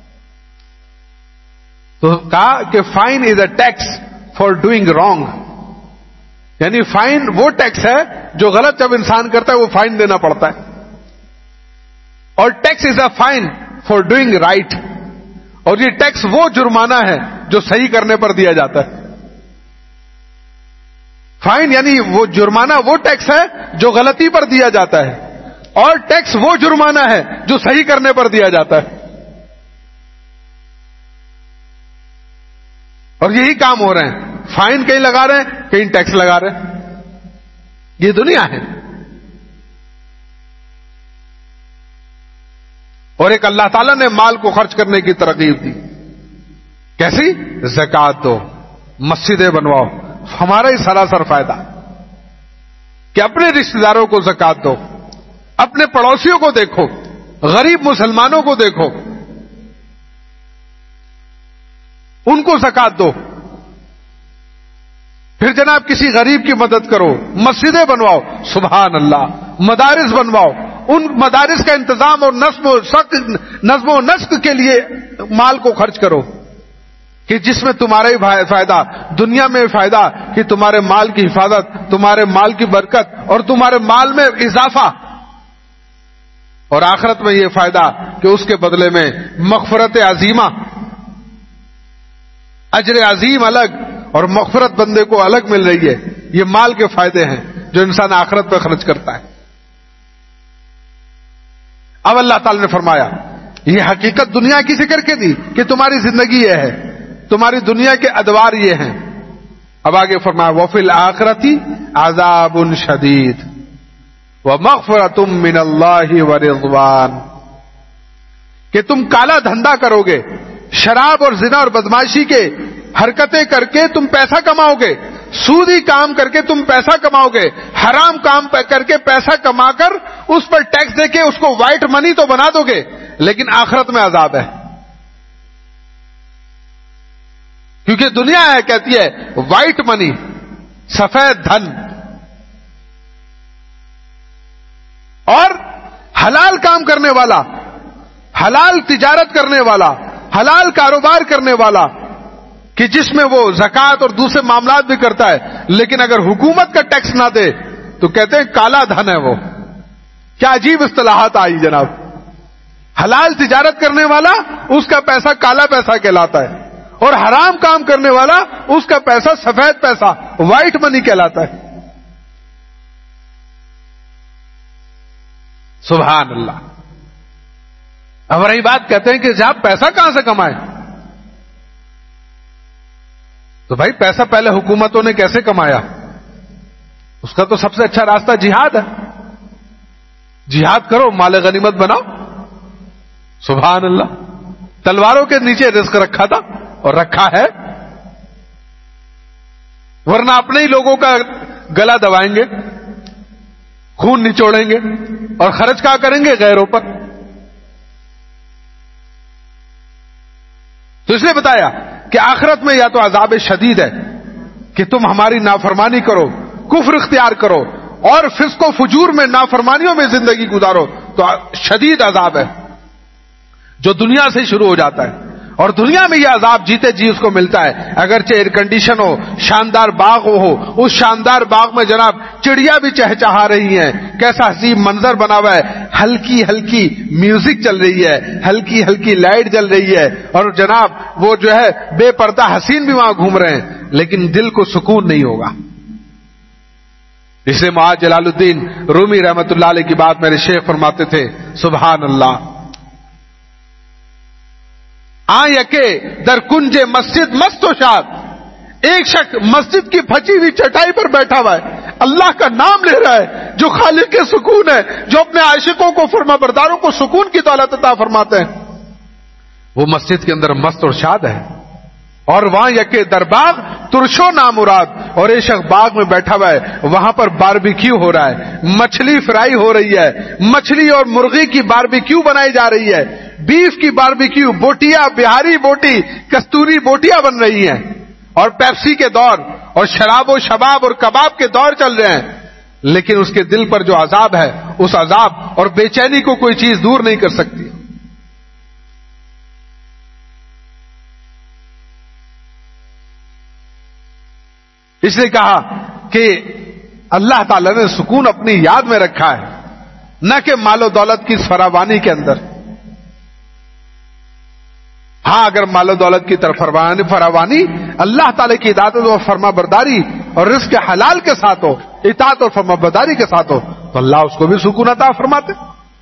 تو کہا کہ fine is a tax for doing wrong, یعنی فائن وہ ٹیکس ہے جو غلط جب انسان کرتا ہے وہ فائن دینا پڑتا ہے، اور tax is a fine for doing right, اور یہ ٹیکس وہ جرمانہ ہے جو صحیح کرنے پر دیا جاتا ہے. فائن یعنی وہ جرمانہ، وہ ٹیکس ہے جو غلطی پر دیا جاتا ہے، اور ٹیکس وہ جرمانہ ہے جو صحیح کرنے پر دیا جاتا ہے. اور یہی کام ہو رہے ہیں، فائن کہیں لگا رہے ہیں، کہیں ٹیکس لگا رہے ہیں. یہ دنیا ہے. اور ایک اللہ تعالیٰ نے مال کو خرچ کرنے کی ترغیب دی. کیسی؟ زکات دو، مسجدیں بنواؤ. ہمارا ہی سراسر فائدہ کہ اپنے رشتہ داروں کو زکات دو، اپنے پڑوسیوں کو دیکھو، غریب مسلمانوں کو دیکھو، ان کو زکات دو. پھر جناب کسی غریب کی مدد کرو، مسجدیں بنواؤ، سبحان اللہ، مدارس بنواؤ. ان مدارس کا انتظام اور نظم و نظم و نسق کے لیے مال کو خرچ کرو، کہ جس میں تمہارا ہی فائدہ، دنیا میں فائدہ کہ تمہارے مال کی حفاظت، تمہارے مال کی برکت اور تمہارے مال میں اضافہ، اور آخرت میں یہ فائدہ کہ اس کے بدلے میں مغفرت عظیمہ، اجر عظیم الگ اور مغفرت بندے کو الگ مل رہی ہے. یہ مال کے فائدے ہیں جو انسان آخرت پہ خرچ کرتا ہے. اب اللہ تعالی نے فرمایا یہ حقیقت دنیا کی ذکر کے دی کہ تمہاری زندگی یہ ہے، تمہاری دنیا کے ادوار یہ ہیں. اب آگے فرمایا وَفِي الْآخِرَةِ عَذَابٌ شَدِيدٌ وَمَغْفِرَةٌ مِّنَ اللَّهِ وَرِضْوَانٌ، کہ تم کالا دھندا کرو گے، شراب اور زنا اور بدماشی کے حرکتیں کر کے تم پیسہ کماؤ گے، سودی کام کر کے تم پیسہ کماؤ گے، حرام کام کر کے پیسہ کما کر اس پر ٹیکس دے کے اس کو وائٹ منی تو بنا دو گے، لیکن آخرت میں عذاب ہے. کیونکہ دنیا ہے کہتی ہے وائٹ منی، سفید دھن، اور حلال کام کرنے والا، حلال تجارت کرنے والا، حلال کاروبار کرنے والا، کہ جس میں وہ زکات اور دوسرے معاملات بھی کرتا ہے، لیکن اگر حکومت کا ٹیکس نہ دے تو کہتے ہیں کالا دھن ہے وہ. کیا عجیب اصطلاحات آئی جناب. حلال تجارت کرنے والا اس کا پیسہ کالا پیسہ کہلاتا ہے، اور حرام کام کرنے والا اس کا پیسہ سفید پیسہ، وائٹ منی کہلاتا ہے. سبحان اللہ. اب رہی بات، کہتے ہیں کہ جب پیسہ کہاں سے کمائے، تو بھائی پیسہ پہلے حکومتوں نے کیسے کمایا؟ اس کا تو سب سے اچھا راستہ جہاد ہے. جہاد کرو، مال غنیمت بناؤ. سبحان اللہ. تلواروں کے نیچے رزق رکھا تھا اور رکھا ہے، ورنہ اپنے ہی لوگوں کا گلا دبائیں گے، خون نچوڑیں گے، اور خرچ کیا کریں گے؟ غیروں پر. تو اس نے بتایا کہ آخرت میں یا تو عذاب شدید ہے کہ تم ہماری نافرمانی کرو، کفر اختیار کرو اور فسق و فجور میں نافرمانیوں میں زندگی گزارو، تو شدید عذاب ہے جو دنیا سے شروع ہو جاتا ہے. اور دنیا میں یہ عذاب جیتے جی اس کو ملتا ہے. اگرچہ ایئر کنڈیشن ہو, شاندار باغ ہو, اس شاندار باغ میں جناب چڑیا بھی چہچہا رہی ہیں, کیسا حسین منظر بنا ہوا ہے, ہلکی ہلکی میوزک چل رہی ہے, ہلکی ہلکی لائٹ جل رہی ہے, اور جناب وہ جو ہے بے پردہ حسین بھی وہاں گھوم رہے ہیں, لیکن دل کو سکون نہیں ہوگا. اس لیے معاذ جلال الدین رومی رحمت اللہ علیہ کی بات میرے شیخ فرماتے تھے, سبحان اللہ, آ یکے در کنج مسجد مست و شاد, ایک شخص مسجد کی پھچی ہوئی چٹائی پر بیٹھا ہوا ہے, اللہ کا نام لے رہا ہے, جو خالق کے سکون ہے, جو اپنے عاشقوں کو فرما برداروں کو سکون کی دولت عطا فرماتے ہیں, وہ مسجد کے اندر مست اور شاد ہے. اور وہاں یکے در باغ ترشو نامراد, اور ایک شخص باغ میں بیٹھا ہوا ہے, وہاں پر باربیکیو ہو رہا ہے, مچھلی فرائی ہو رہی ہے, مچھلی اور مرغی کی باربیکیو بنائی جا رہی ہے, بیف کی باربیکیو, بوٹیا, بہاری بوٹی, کستوری بوٹیاں بن رہی ہیں, اور پیپسی کے دور اور شراب و شباب اور کباب کے دور چل رہے ہیں, لیکن اس کے دل پر جو عذاب ہے, اس عذاب اور بے چینی کو کوئی چیز دور نہیں کر سکتی. اس نے کہا کہ اللہ تعالی نے سکون اپنی یاد میں رکھا ہے, نہ کہ مال و دولت کی فراوانی کے اندر. ہاں اگر مال و دولت کی طرف فراوانی اللہ تعالی کی اطاعت و فرما برداری اور رزق حلال کے ساتھ ہو, اطاعت اور فرما برداری کے ساتھ ہو, تو اللہ اس کو بھی سکون عطا فرماتے.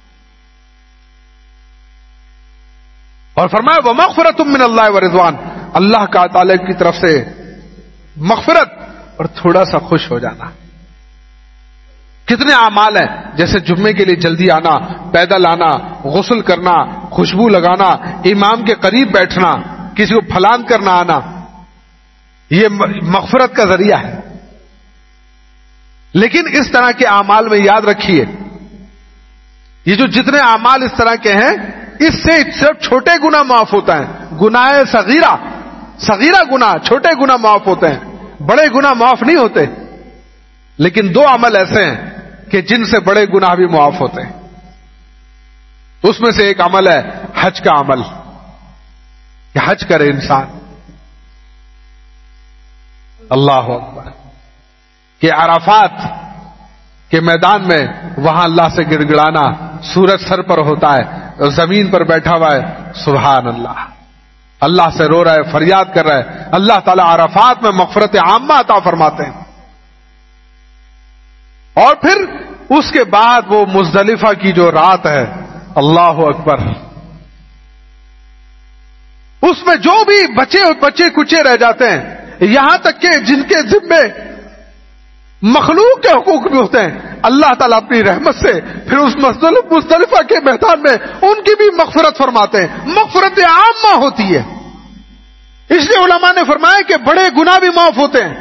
اور فرمایا وَمَغْفِرَةٌ مِّنَ اللَّهِ وَرِضْوَانٌ, اللہ کا تعالی کی طرف سے مغفرت اور تھوڑا سا خوش ہو جانا. کتنے اعمال ہیں, جیسے جمعے کے لیے جلدی آنا, پیدل آنا, غسل کرنا, خوشبو لگانا, امام کے قریب بیٹھنا, کسی کو پھلان کرنا آنا, یہ مغفرت کا ذریعہ ہے. لیکن اس طرح کے اعمال میں یاد رکھیے, یہ جو جتنے اعمال اس طرح کے ہیں, اس سے صرف چھوٹے گناہ معاف ہوتا ہے. گناہ صغیرہ, صغیرہ گناہ, چھوٹے گناہ معاف ہوتے ہیں, بڑے گناہ معاف نہیں ہوتے. لیکن دو عمل ایسے ہیں کہ جن سے بڑے گناہ بھی معاف ہوتے ہیں. اس میں سے ایک عمل ہے حج کا عمل, کہ حج کرے انسان. اللہ اکبر, کہ عرفات کے میدان میں وہاں اللہ سے گڑ گڑانا, سورج سر پر ہوتا ہے, زمین پر بیٹھا ہوا ہے, سبحان اللہ, اللہ سے رو رہا ہے, فریاد کر رہا ہے. اللہ تعالی عرفات میں مغفرت عامہ عطا فرماتے ہیں. اور پھر اس کے بعد وہ مزدلفہ کی جو رات ہے, اللہ اکبر, اس میں جو بھی بچے بچے کچے رہ جاتے ہیں, یہاں تک کہ جن کے ذمے مخلوق کے حقوق بھی ہوتے ہیں, اللہ تعالیٰ اپنی رحمت سے پھر اس مزدلفہ کے میدان میں ان کی بھی مغفرت فرماتے ہیں. مغفرت عامہ ہوتی ہے. اس لیے علماء نے فرمایا کہ بڑے گناہ بھی معاف ہوتے ہیں.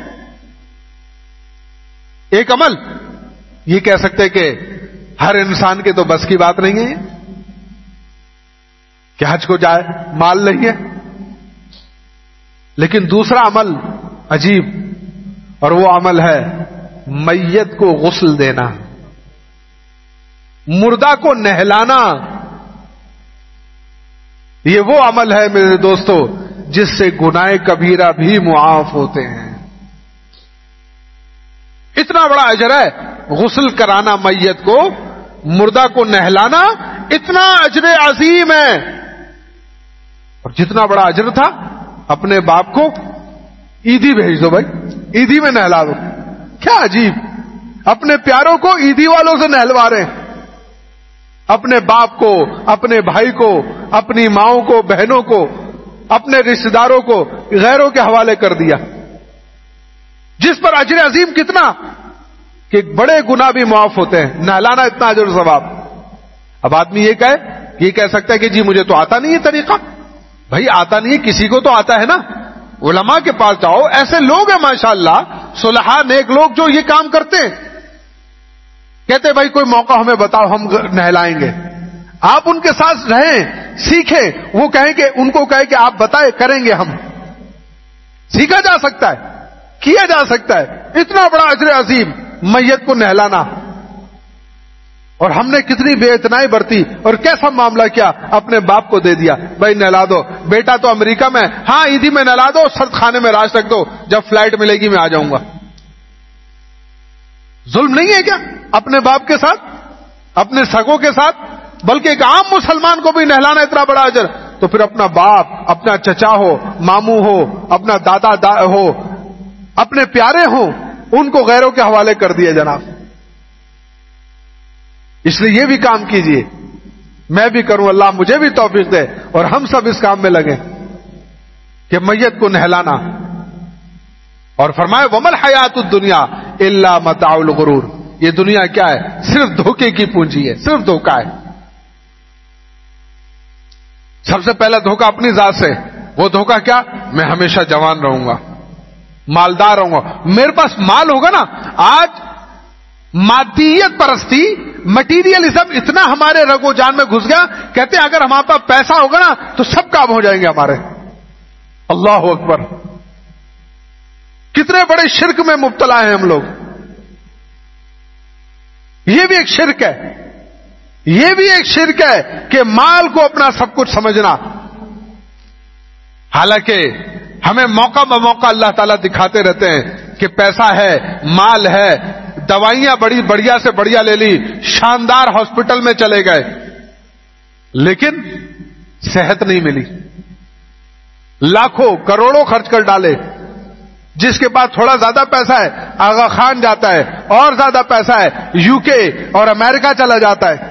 ایک عمل یہ کہہ سکتے کہ ہر انسان کے تو بس کی بات نہیں ہے کہ حج کو جائے, مال نہیں ہے. لیکن دوسرا عمل عجیب, اور وہ عمل ہے میت کو غسل دینا, مردہ کو نہلانا. یہ وہ عمل ہے میرے دوستو جس سے گناہ کبیرہ بھی معاف ہوتے ہیں. اتنا بڑا اجر ہے غسل کرانا میت کو, مردہ کو نہلانا, اتنا اجر عظیم ہے. اور جتنا بڑا اجر تھا اپنے باپ کو عیدی بھیج دو, بھائی عیدی میں نہلا دو. کیا عجیب, اپنے پیاروں کو عیدی والوں سے نہلوا رہے ہیں. اپنے باپ کو, اپنے بھائی کو, اپنی ماؤں کو, بہنوں کو, اپنے رشتہ داروں کو غیروں کے حوالے کر دیا, جس پر اجر عظیم کتنا کہ بڑے گناہ بھی معاف ہوتے ہیں. نہلانا اتنا اجر و ثواب. اب آدمی یہ کہے, یہ کہہ سکتا ہے کہ جی مجھے تو آتا نہیں ہے طریقہ. بھائی آتا نہیں ہے, کسی کو تو آتا ہے نا. علماء کے پاس جاؤ, ایسے لوگ ہیں ماشاءاللہ, صلحاء نیک لوگ جو یہ کام کرتے ہیں. کہتے بھائی کوئی موقع ہمیں بتاؤ, ہم نہلائیں گے. آپ ان کے ساتھ رہیں, سیکھیں. وہ کہیں کہ ان کو کہے کہ آپ بتائیں, کریں گے ہم. سیکھا جا سکتا ہے, کیا جا سکتا ہے. اتنا بڑا اجر عظیم میت کو نہلانا. اور ہم نے کتنی بے اتنائی برتی اور کیسا معاملہ کیا, اپنے باپ کو دے دیا, بھائی نہلا دو, بیٹا تو امریکہ میں, ہاں عیدی میں نہلا دو, سرد خانے میں راش رکھ دو, جب فلائٹ ملے گی میں آ جاؤں گا. ظلم نہیں ہے کیا اپنے باپ کے ساتھ, اپنے سگوں کے ساتھ؟ بلکہ ایک عام مسلمان کو بھی نہلانا اتنا بڑا اجر, تو پھر اپنا باپ, اپنا چچا ہو, ماموں ہو, اپنا دادا دا ہو, اپنے پیارے ہوں, ان کو غیروں کے حوالے کر دیا جناب. اس لیے یہ بھی کام کیجئے, میں بھی کروں, اللہ مجھے بھی توفیق دے, اور ہم سب اس کام میں لگیں کہ میت کو نہلانا. اور فرمائے ومل حیات الدنیا الا متاع الغرور, یہ دنیا کیا ہے؟ صرف دھوکے کی پونجی ہے, صرف دھوکہ ہے. سب سے پہلا دھوکہ اپنی ذات سے, وہ دھوکہ کیا؟ میں ہمیشہ جوان رہوں گا, مالدار رہوں گا, میرے پاس مال ہوگا نا. آج مادیت پرستی, مٹیریلزم اتنا ہمارے رگ و جان میں گھس گیا, کہتے ہیں اگر ہمارے پاس پیسہ ہوگا نا تو سب کام ہو جائیں گے ہمارے. اللہ اکبر, کتنے بڑے شرک میں مبتلا ہیں ہم لوگ. یہ بھی ایک شرک ہے, یہ بھی ایک شرک ہے کہ مال کو اپنا سب کچھ سمجھنا. حالانکہ ہمیں موقع بہ موقع اللہ تعالیٰ دکھاتے رہتے ہیں کہ پیسہ ہے, مال ہے, دوائیاں بڑی بڑھیا سے بڑھیا لے لی, شاندار ہاسپٹل میں چلے گئے, لیکن صحت نہیں ملی. لاکھوں کروڑوں خرچ کر ڈالے. جس کے پاس تھوڑا زیادہ پیسہ ہے آغا خان جاتا ہے, اور زیادہ پیسہ ہے یو کے اور امریکہ چلا جاتا ہے.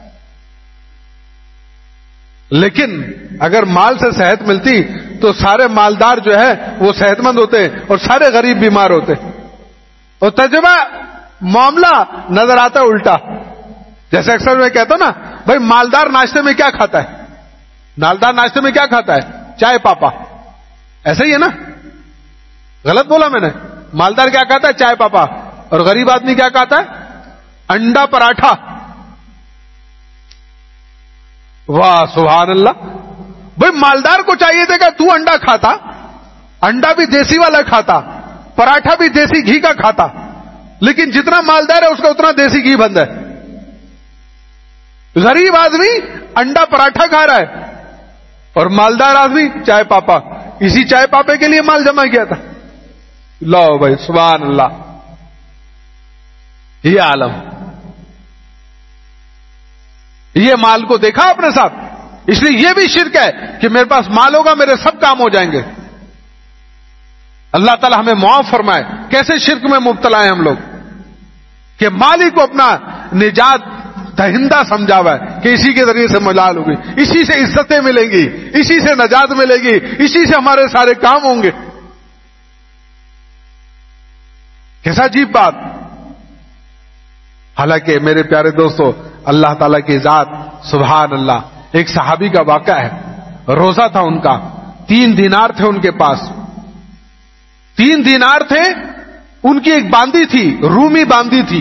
لیکن اگر مال سے صحت ملتی تو سارے مالدار جو ہے وہ صحت مند ہوتے اور سارے غریب بیمار ہوتے. اور تجربہ معاملہ نظر آتا ہے الٹا. جیسے اکثر میں کہتا ہوں نا, بھائی مالدار ناشتے میں کیا کھاتا ہے؟ مالدار ناشتے میں کیا کھاتا ہے؟ چائے پاپا. ایسا ہی ہے نا؟ غلط بولا میں نے؟ مالدار کیا کھاتا ہے؟ چائے پاپا. اور غریب آدمی کیا کھاتا ہے؟ انڈا پراٹھا. واہ سبحان اللہ. بھائی مالدار کو چاہیے تھا کہ تو انڈا کھاتا, انڈا بھی دیسی والا کھاتا, پراٹھا بھی دیسی گھی کا کھاتا, لیکن جتنا مالدار ہے اس کا اتنا دیسی گھی بند ہے. غریب آدمی انڈا پراٹھا کھا رہا ہے اور مالدار آدمی چائے پاپا. اسی چائے پاپے کے لیے مال جمع کیا تھا. لو بھائی سبحان اللہ, یہ عالم, یہ مال کو دیکھا اپنے ساتھ. اس لیے یہ بھی شرک ہے کہ میرے پاس مال ہوگا میرے سب کام ہو جائیں گے. اللہ تعالی ہمیں معاف فرمائے. کیسے شرک میں مبتلا ہیں ہم لوگ کہ مالی کو اپنا نجات دہندہ سمجھا ہوا ہے کہ اسی کے ذریعے سے ملال ہوگی, اسی سے عزتیں ملیں گی, اسی سے نجات ملے گی, اسی سے ہمارے سارے کام ہوں گے. کیسا عجیب بات. حالانکہ میرے پیارے دوستو, اللہ تعالیٰ کی ذات سبحان اللہ. ایک صحابی کا واقعہ ہے, روزہ تھا ان کا, تین دینار تھے ان کے پاس. تین دینار تھے, ان کی ایک باندی تھی, رومی باندی تھی.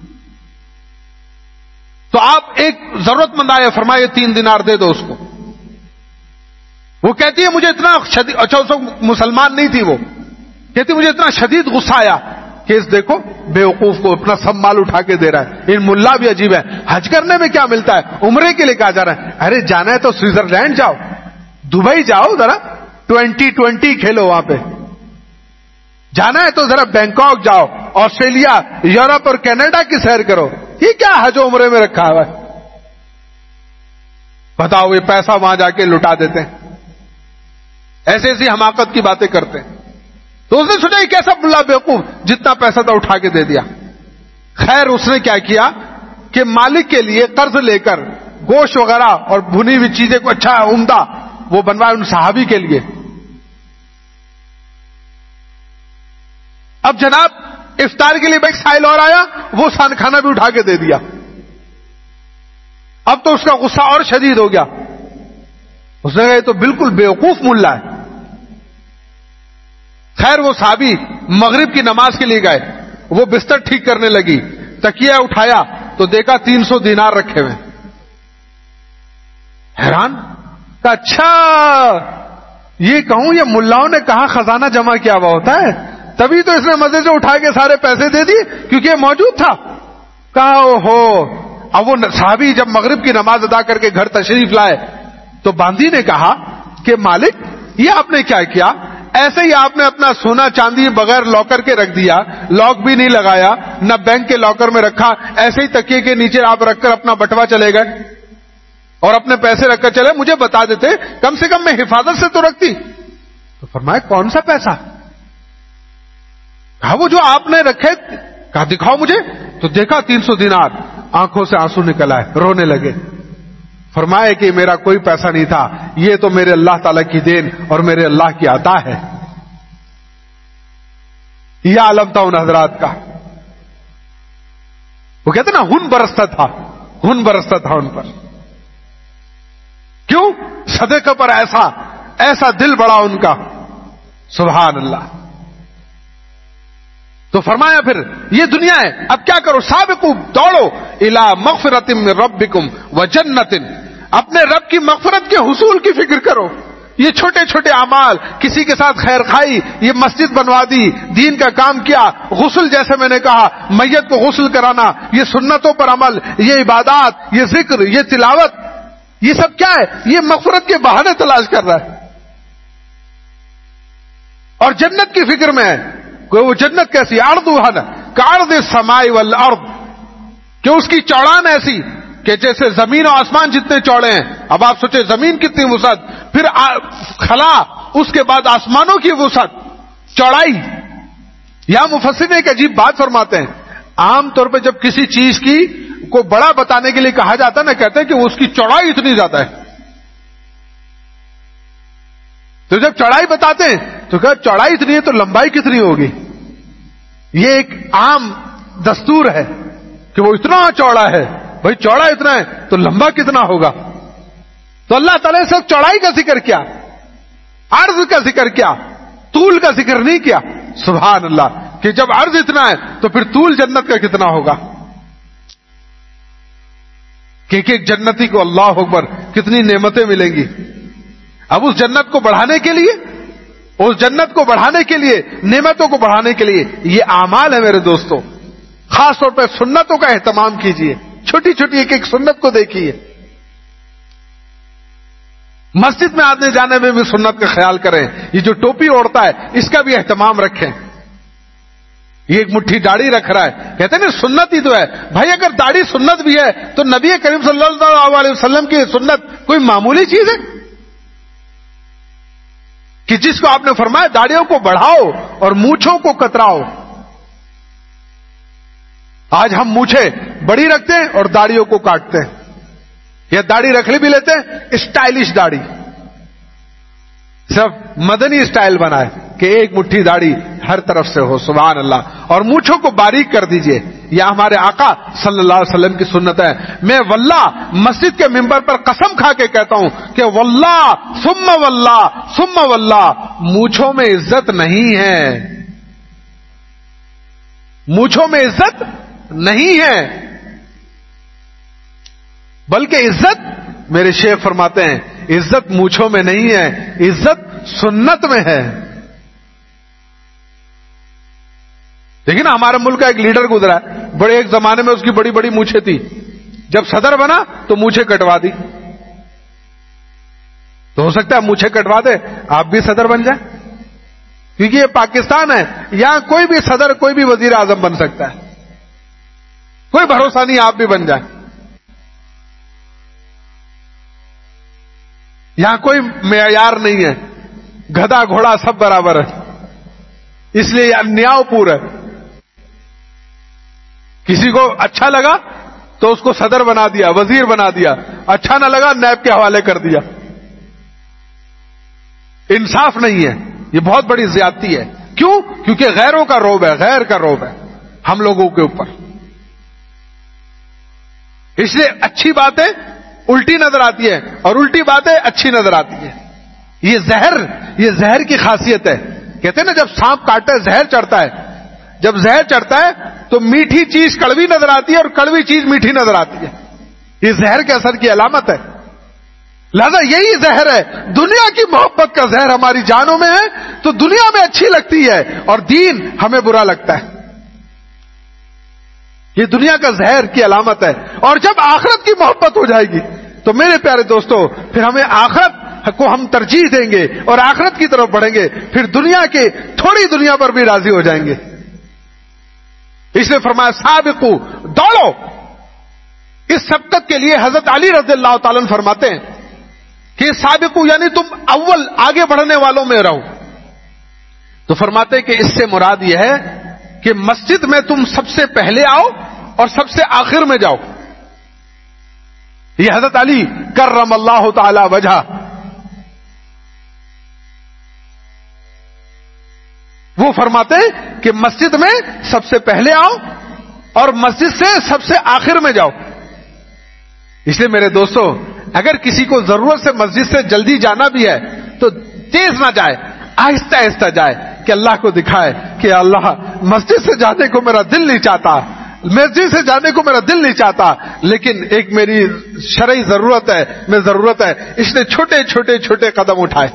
تو آپ ایک ضرورت مند آئے, فرمائے تین دینار دے دو اس کو. وہ کہتی ہے مجھے اتنا شدید, اچھا اس وقت مسلمان نہیں تھی, وہ کہتی مجھے اتنا شدید غصہ آیا کہ اس دیکھو بے وقوف کو اپنا سب مال اٹھا کے دے رہا ہے. ان ملا بھی عجیب ہے, حج کرنے میں کیا ملتا ہے, عمرے کے لیے کہا جا رہا ہے. ارے جانا ہے تو سوئٹزرلینڈ جاؤ, دبئی جاؤ, ذرا ٹوینٹی ٹوینٹی کھیلو وہاں پہ. جانا ہے تو ذرا بینکاک جاؤ, آسٹریلیا, یورپ اور کینیڈا کی سیر کرو. یہ کیا حج و عمرے میں رکھا ہوا ہے؟ بتاؤ, یہ پیسہ وہاں جا کے لٹا دیتے ہیں, ایسی ایسی حماقت کی باتیں کرتے ہیں. تو اس نے سوچا یہ کیسا ملا بیوقوف, جتنا پیسہ تھا اٹھا کے دے دیا. خیر اس نے کیا کیا کہ مالک کے لیے قرض لے کر گوشت وغیرہ اور بھنی ہوئی چیزیں کو اچھا عمدہ وہ بنوایا ان صحابی کے لیے. اب جناب افطار کے لیے ایک سائل اور آیا, وہ سان کھانا بھی اٹھا کے دے دیا. اب تو اس کا غصہ اور شدید ہو گیا. اس نے کہا یہ تو بالکل بیوقوف ملا ہے. خیر وہ صحابی مغرب کی نماز کے لیے گئے, وہ بستر ٹھیک کرنے لگی, تکیہ اٹھایا تو دیکھا تین سو دینار رکھے ہوئے. حیران کہ اچھا یہ کہوں یہ ملاؤں نے کہاں خزانہ جمع کیا ہوا ہوتا ہے, تبھی تو اس نے مزے سے اٹھا کے سارے پیسے دے دیے کیونکہ یہ موجود تھا. کہا او ہو اب وہ صحابی جب مغرب کی نماز ادا کر کے گھر تشریف لائے تو باندی نے کہا کہ مالک یہ آپ نے کیا کیا؟ ایسے ہی آپ نے اپنا سونا چاندی بغیر لاکر کے رکھ دیا, لاک بھی نہیں لگایا, نہ بینک کے لاکر میں رکھا, ایسے ہی تکیے کے نیچے آپ رکھ کر اپنا بٹوا چلے گئے اور اپنے پیسے رکھ کر چلے, مجھے بتا دیتے کم سے کم میں حفاظت سے تو رکھتی. تو فرمایا کون سا پیسہ؟ کہا وہ جو آپ نے رکھے. کہا دکھاؤ مجھے. تو دیکھا تین سو دینار, آنکھوں سے آنسو نکل آئے, رونے لگے. فرمایا کہ میرا کوئی پیسہ نہیں تھا, یہ تو میرے اللہ تعالی کی دین اور میرے اللہ کی عطا ہے. یہ عالم تھا ان حضرات کا. وہ کہتے نا ہن برستا تھا, ہن برستا تھا ان پر. کیوں؟ صدقے پر ایسا ایسا دل بڑا ان کا, سبحان اللہ. تو فرمایا پھر یہ دنیا ہے, اب کیا کرو؟ سابقو, دوڑو, الی مغفرۃ من ربکم وجنۃ, اپنے رب کی مغفرت کے حصول کی فکر کرو. یہ چھوٹے چھوٹے اعمال, کسی کے ساتھ خیر خائی, یہ مسجد بنوا دی, دین کا کام کیا, غسل جیسے میں نے کہا, میت کو غسل کرانا, یہ سنتوں پر عمل, یہ عبادات, یہ ذکر, یہ تلاوت, یہ سب کیا ہے؟ یہ مغفرت کے بہانے تلاش کر رہا ہے اور جنت کی فکر میں ہے. کہ وہ جنت کیسی؟ عرضها کعرض السماء والارض, کہ اس کی چوڑان ایسی کہ جیسے زمین و آسمان جتنے چوڑے ہیں. اب آپ سوچیں زمین کتنی وسعت, پھر خلا, اس کے بعد آسمانوں کی وسعت, چوڑائی. یا مفسرین ایک عجیب بات فرماتے ہیں, عام طور پہ جب کسی چیز کی کو بڑا بتانے کے لیے کہا جاتا ہے نا, کہتے ہیں کہ اس کی چوڑائی اتنی زیادہ ہے. تو جب چوڑائی بتاتے ہیں تو کہ چوڑائی اتنی ہے تو لمبائی کتنی ہوگی. یہ ایک عام دستور ہے کہ وہ اتنا چوڑا ہے, بھائی چوڑا اتنا ہے تو لمبا کتنا ہوگا. تو اللہ تعالیٰ نے صرف چوڑائی کا ذکر کیا, عرض کا ذکر کیا, طول کا ذکر نہیں کیا. سبحان اللہ, کہ جب عرض اتنا ہے تو پھر طول جنت کا کتنا ہوگا. کہ ایک جنتی کو اللہ اکبر کتنی نعمتیں ملیں گی. اب اس جنت کو بڑھانے کے لیے, اس جنت کو بڑھانے کے لیے, نعمتوں کو بڑھانے کے لیے یہ اعمال ہے میرے دوستوں. خاص طور پہ سنتوں کا اہتمام کیجیے, چھوٹی چھوٹی ایک ایک سنت کو دیکھیے. مسجد میں آنے جانے میں بھی سنت کا خیال کریں. یہ جو ٹوپی اوڑھتا ہے اس کا بھی اہتمام رکھیں. یہ ایک مٹھی داڑھی رکھ رہا ہے, کہتے ہیں نا سنت ہی تو ہے. بھائی اگر داڑھی سنت بھی ہے تو نبی کریم صلی اللہ علیہ وسلم کی سنت کوئی معمولی چیز ہے کہ جس کو آپ نے فرمایا داڑھیوں کو بڑھاؤ اور مونچھوں کو کتراؤ. آج ہم مونچھیں بڑی رکھتے ہیں اور داڑھیوں کو کاٹتے ہیں, یا داڑھی رکھ بھی لیتے ہیں اسٹائلش داڑھی, صرف مدنی اسٹائل بنا ہے کہ ایک مٹھی داڑھی ہر طرف سے ہو. سبحان اللہ. اور مونچھوں کو باریک کر دیجئے. یہ ہمارے آقا صلی اللہ علیہ وسلم کی سنت ہے. میں واللہ مسجد کے منبر پر قسم کھا کے کہتا ہوں کہ واللہ ثم واللہ ثم واللہ مونچھوں میں عزت نہیں ہے, مونچھوں میں عزت نہیں ہے, بلکہ عزت میرے شیخ فرماتے ہیں عزت مونچھوں میں نہیں ہے, عزت سنت میں ہے. لیکن ہمارے ملک کا ایک لیڈر گزرا ہے, بڑے ایک زمانے میں اس کی بڑی بڑی مونچھیں تھی, جب صدر بنا تو مونچھیں کٹوا دی. تو ہو سکتا ہے مونچھیں کٹوا دے آپ بھی صدر بن جائیں, کیونکہ یہ پاکستان ہے, یہاں کوئی بھی صدر کوئی بھی وزیر اعظم بن سکتا ہے, کوئی بھروسہ نہیں آپ بھی بن جائیں. یہاں کوئی معیار نہیں ہے, گدھا گھوڑا سب برابر ہے, اس لیے یہ نیاؤ پور ہے. کسی کو اچھا لگا تو اس کو صدر بنا دیا, وزیر بنا دیا, اچھا نہ لگا نیب کے حوالے کر دیا. انصاف نہیں ہے, یہ بہت بڑی زیادتی ہے. کیوں؟ کیونکہ غیروں کا روب ہے, غیر کا روب ہے ہم لوگوں کے اوپر. اس لیے اچھی باتیں الٹی نظر آتی ہے اور الٹی باتیں اچھی نظر آتی ہے. یہ زہر, یہ زہر کی خاصیت ہے. کہتے ہیں نا جب سانپ کاٹتا ہے زہر چڑھتا ہے, جب زہر چڑھتا ہے تو میٹھی چیز کڑوی نظر آتی ہے اور کڑوی چیز میٹھی نظر آتی ہے. یہ زہر کے اثر کی علامت ہے. لہذا یہی زہر ہے, دنیا کی محبت کا زہر ہماری جانوں میں ہے تو دنیا میں اچھی لگتی ہے اور دین ہمیں برا لگتا ہے. یہ دنیا کا زہر کی علامت ہے. اور جب آخرت کی محبت ہو جائے گی تو میرے پیارے دوستو پھر ہمیں آخرت کو ہم ترجیح دیں گے اور آخرت کی طرف بڑھیں گے. پھر دنیا کے تھوڑی دنیا پر بھی راضی ہو جائیں گے. اس نے فرمایا سابقو، دوڑو. اس سبقت کے لیے حضرت علی رضی اللہ تعالیٰ عنہ فرماتے ہیں کہ سابقو یعنی تم اول آگے بڑھنے والوں میں رہو. تو فرماتے ہیں کہ اس سے مراد یہ ہے کہ مسجد میں تم سب سے پہلے آؤ اور سب سے آخر میں جاؤ. یہ حضرت علی کرم اللہ تعالی وجہ وہ فرماتے ہیں کہ مسجد میں سب سے پہلے آؤ اور مسجد سے سب سے آخر میں جاؤ. اس لیے میرے دوستو اگر کسی کو ضرورت سے مسجد سے جلدی جانا بھی ہے تو تیز نہ جائے، آہستہ آہستہ جائے کہ اللہ کو دکھائے کہ اللہ مسجد سے جانے کو میرا دل نہیں چاہتا، مسجد سے جانے کو میرا دل نہیں چاہتا، لیکن ایک میری شرعی ضرورت ہے، میں ضرورت ہے. اس نے چھوٹے چھوٹے چھوٹے قدم اٹھائے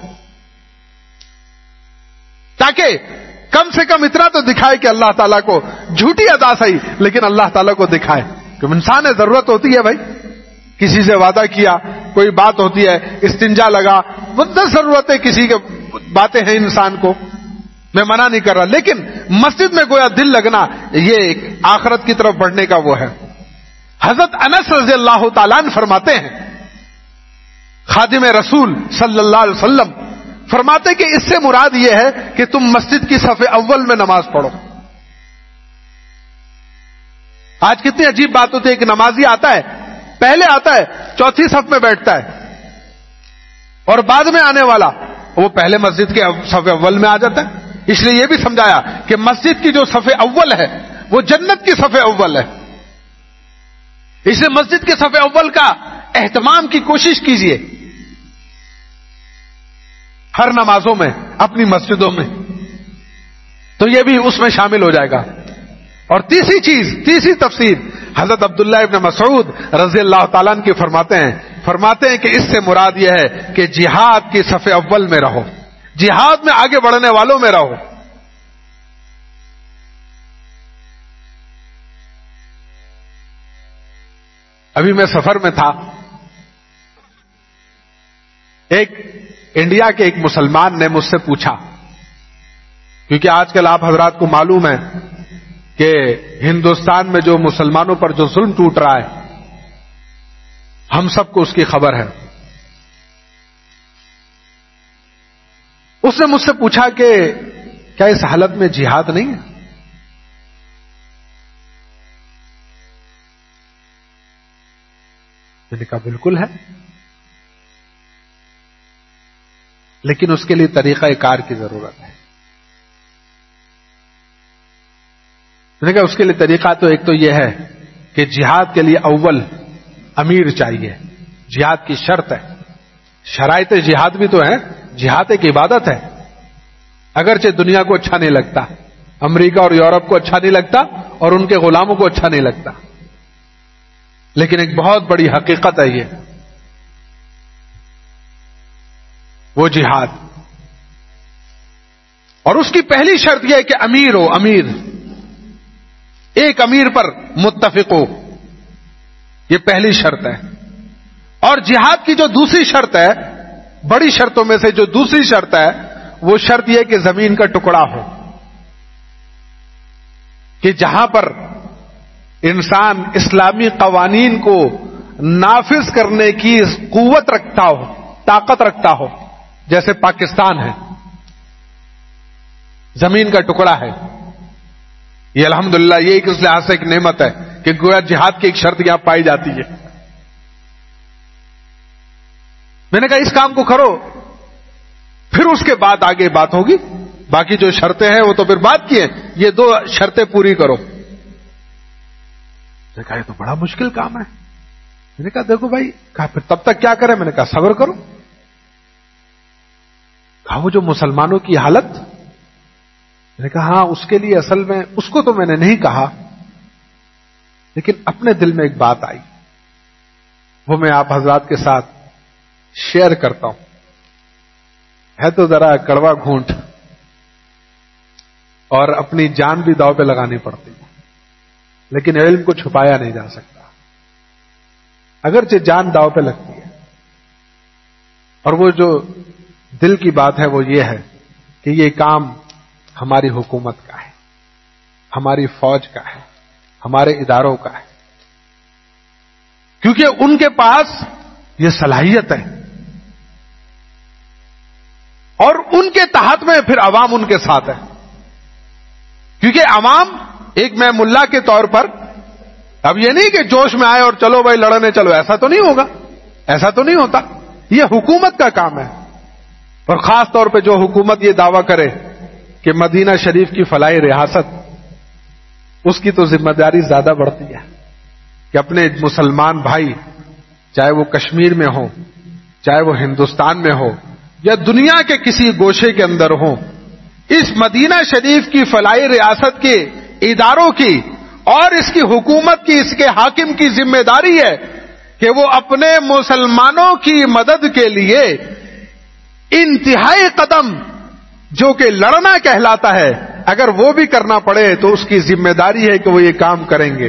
تاکہ کم سے کم اتنا تو دکھائے کہ اللہ تعالیٰ کو جھوٹی ادا صحیح لیکن اللہ تعالیٰ کو دکھائے کہ انسان ہے، ضرورت ہوتی ہے بھائی. کسی سے وعدہ کیا، کوئی بات ہوتی ہے، استنجا لگا، مدت ضرورت ہے، کسی کے باتیں ہیں انسان کو، میں منع نہیں کر رہا، لیکن مسجد میں گویا دل لگنا یہ ایک آخرت کی طرف بڑھنے کا وہ ہے. حضرت انس رضی اللہ تعالیٰ عنہ فرماتے ہیں، خادم رسول صلی اللہ علیہ وسلم فرماتے کہ اس سے مراد یہ ہے کہ تم مسجد کی صف اول میں نماز پڑھو. آج کتنی عجیب بات ہوتی ہے کہ نمازی آتا ہے، پہلے آتا ہے، چوتھی صف میں بیٹھتا ہے، اور بعد میں آنے والا وہ پہلے مسجد کے صف اول میں آ جاتا ہے. اس لیے یہ بھی سمجھایا کہ مسجد کی جو صف اول ہے وہ جنت کی صف اول ہے. اس لیے مسجد کے صف اول کا اہتمام کی کوشش کیجیے ہر نمازوں میں، اپنی مسجدوں میں، تو یہ بھی اس میں شامل ہو جائے گا. اور تیسری چیز، تیسری تفسیر حضرت عبداللہ ابن مسعود رضی اللہ تعالیٰ عنہ کی فرماتے ہیں فرماتے ہیں کہ اس سے مراد یہ ہے کہ جہاد کی صف اول میں رہو، جہاد میں آگے بڑھنے والوں میں رہو. ابھی میں سفر میں تھا، ایک انڈیا کے ایک مسلمان نے مجھ سے پوچھا، کیونکہ آج کل آپ حضرات کو معلوم ہے کہ ہندوستان میں جو مسلمانوں پر جو ظلم ٹوٹ رہا ہے ہم سب کو اس کی خبر ہے. اس نے مجھ سے پوچھا کہ کیا اس حالت میں جہاد نہیں ہے؟ میں نے کہا بالکل ہے، لیکن اس کے لیے طریقہ کار کی ضرورت ہے. میں نے کہا اس کے لیے طریقہ تو ایک تو یہ ہے کہ جہاد کے لیے اول امیر چاہیے، جہاد کی شرط ہے. شرائط جہاد بھی تو ہیں، جہاد ایک عبادت ہے. اگرچہ دنیا کو اچھا نہیں لگتا، امریکہ اور یورپ کو اچھا نہیں لگتا اور ان کے غلاموں کو اچھا نہیں لگتا، لیکن ایک بہت بڑی حقیقت ہے یہ، وہ جہاد. اور اس کی پہلی شرط یہ ہے کہ امیر ہو، امیر، ایک امیر پر متفق ہو، یہ پہلی شرط ہے. اور جہاد کی جو دوسری شرط ہے، بڑی شرطوں میں سے جو دوسری شرط ہے، وہ شرط یہ کہ زمین کا ٹکڑا ہو، کہ جہاں پر انسان اسلامی قوانین کو نافذ کرنے کی قوت رکھتا ہو، طاقت رکھتا ہو، جیسے پاکستان ہے، زمین کا ٹکڑا ہے. یہ الحمدللہ یہ ایک اس لحاظ سے ایک نعمت ہے کہ گویا جہاد کی ایک شرط یہاں پائی جاتی ہے. میں نے کہا اس کام کو کرو، پھر اس کے بعد آگے بات ہوگی، باقی جو شرطیں ہیں وہ تو پھر بات کی ہیں، یہ دو شرطیں پوری کرو. میں نے کہا یہ تو بڑا مشکل کام ہے. میں نے کہا دیکھو بھائی، کہا پھر تب تک کیا کریں؟ میں نے کہا صبر کرو. کہا وہ جو مسلمانوں کی حالت، میں نے کہا ہاں اس کے لیے اصل میں اس کو تو میں نے نہیں کہا، لیکن اپنے دل میں ایک بات آئی، وہ میں آپ حضرات کے ساتھ شیئر کرتا ہوں. ہے تو ذرا کڑوا گھونٹ اور اپنی جان بھی داؤ پہ لگانی پڑتی ہے، لیکن علم کو چھپایا نہیں جا سکتا، اگرچہ جان داؤ پہ لگتی ہے۔ اور وہ جو دل کی بات ہے وہ یہ ہے کہ یہ کام ہماری حکومت کا ہے، ہماری فوج کا ہے، ہمارے اداروں کا ہے، کیونکہ ان کے پاس یہ صلاحیت ہے، اور ان کے تحت میں پھر عوام ان کے ساتھ ہے، کیونکہ عوام ایک میں ملا کے طور پر اب یہ نہیں کہ جوش میں آئے اور چلو بھائی لڑنے چلو، ایسا تو نہیں ہوگا، ایسا تو نہیں ہوتا، یہ حکومت کا کام ہے۔ اور خاص طور پہ جو حکومت یہ دعویٰ کرے کہ مدینہ شریف کی فلاحی ریاست، اس کی تو ذمہ داری زیادہ بڑھتی ہے کہ اپنے مسلمان بھائی، چاہے وہ کشمیر میں ہو، چاہے وہ ہندوستان میں ہو یا دنیا کے کسی گوشے کے اندر ہو، اس مدینہ شریف کی فلاحی ریاست کے اداروں کی اور اس کی حکومت کی، اس کے حاکم کی ذمہ داری ہے کہ وہ اپنے مسلمانوں کی مدد کے لیے انتہائی قدم جو کہ لڑنا کہلاتا ہے، اگر وہ بھی کرنا پڑے تو اس کی ذمہ داری ہے کہ وہ یہ کام کریں گے۔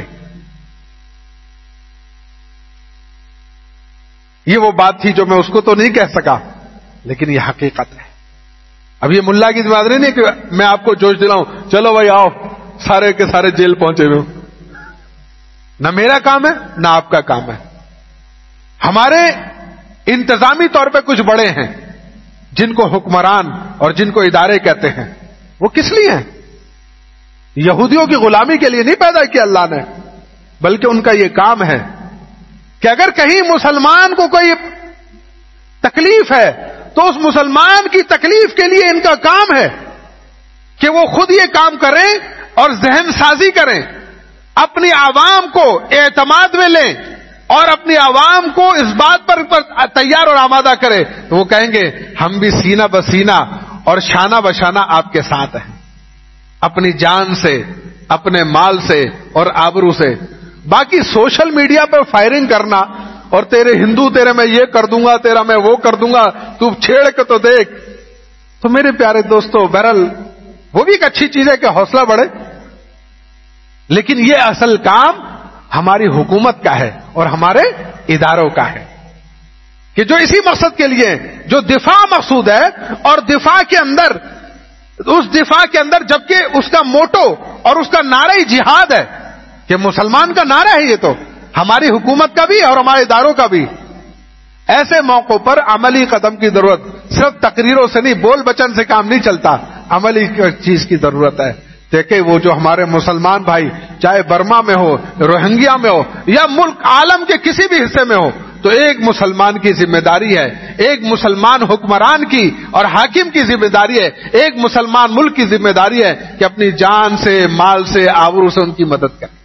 یہ وہ بات تھی جو میں اس کو تو نہیں کہہ سکا، لیکن یہ حقیقت ہے۔ اب یہ ملا کی ذمہ داری نہیں کہ میں آپ کو جوش دلاؤں چلو بھائی آؤ سارے کے سارے جیل پہنچے ہوئے، نہ میرا کام ہے نہ آپ کا کام ہے۔ ہمارے انتظامی طور پہ کچھ بڑے ہیں جن کو حکمران اور جن کو ادارے کہتے ہیں، وہ کس لیے ہیں؟ یہودیوں کی غلامی کے لیے نہیں پیدا کیا اللہ نے، بلکہ ان کا یہ کام ہے کہ اگر کہیں مسلمان کو کوئی تکلیف ہے تو اس مسلمان کی تکلیف کے لیے ان کا کام ہے کہ وہ خود یہ کام کریں اور ذہن سازی کریں، اپنی عوام کو اعتماد میں لیں اور اپنی عوام کو اس بات پر تیار اور آمادہ کرے، تو وہ کہیں گے ہم بھی سینہ بسینہ اور شانہ بشانہ آپ کے ساتھ ہیں، اپنی جان سے، اپنے مال سے اور آبرو سے۔ باقی سوشل میڈیا پر فائرنگ کرنا اور تیرے ہندو تیرے میں یہ کر دوں گا، تیرا میں وہ کر دوں گا، تو چھیڑ کے تو دیکھ، تو میرے پیارے دوستو بہرحال وہ بھی ایک اچھی چیز ہے کہ حوصلہ بڑھے، لیکن یہ اصل کام ہماری حکومت کا ہے اور ہمارے اداروں کا ہے کہ جو اسی مقصد کے لیے جو دفاع مقصود ہے، اور دفاع کے اندر اس دفاع کے اندر جبکہ اس کا موٹو اور اس کا نعرہ جہاد ہے کہ مسلمان کا نعرہ ہے، یہ تو ہماری حکومت کا بھی اور ہمارے اداروں کا بھی۔ ایسے موقعوں پر عملی قدم کی ضرورت، صرف تقریروں سے نہیں، بول بچن سے کام نہیں چلتا، عملی چیز کی ضرورت ہے۔ دیکھیں وہ جو ہمارے مسلمان بھائی چاہے برما میں ہو، روہنگیا میں ہو یا ملک عالم کے کسی بھی حصے میں ہو، تو ایک مسلمان کی ذمہ داری ہے، ایک مسلمان حکمران کی اور حاکم کی ذمہ داری ہے، ایک مسلمان ملک کی ذمہ داری ہے کہ اپنی جان سے، مال سے، آبرو سے ان کی مدد کرے۔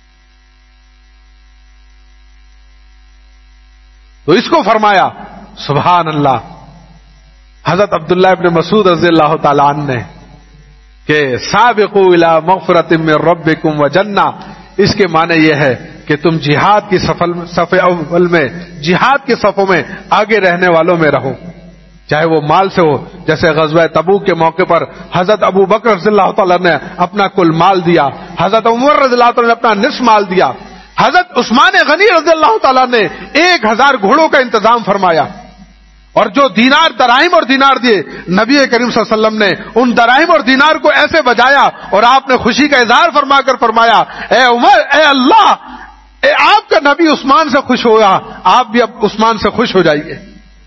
تو اس کو فرمایا سبحان اللہ حضرت عبداللہ ابن مسعود رضی اللہ تعالیٰ عنہ نے کہ سابقوا الی مغفرۃ من ربکم وجنہ، اس کے معنی یہ ہے کہ تم جہاد کی صف اول میں، جہاد کے صفوں میں آگے رہنے والوں میں رہو، چاہے وہ مال سے ہو، جیسے غزوہ تبوک کے موقع پر حضرت ابو بکر رضی اللہ تعالیٰ نے اپنا کل مال دیا، حضرت عمر رضی اللہ تعالیٰ نے اپنا نصف مال دیا، حضرت عثمان غنی رضی اللہ تعالیٰ نے ایک ہزار گھوڑوں کا انتظام فرمایا، اور جو دینار دراہم اور دینار دیے، نبی کریم صلی اللہ علیہ وسلم نے ان دراہم اور دینار کو ایسے بجایا اور آپ نے خوشی کا اظہار فرما کر فرمایا اے عمر، اے اللہ، اے آپ کا نبی عثمان سے خوش ہوا، آپ بھی اب عثمان سے خوش ہو جائیے۔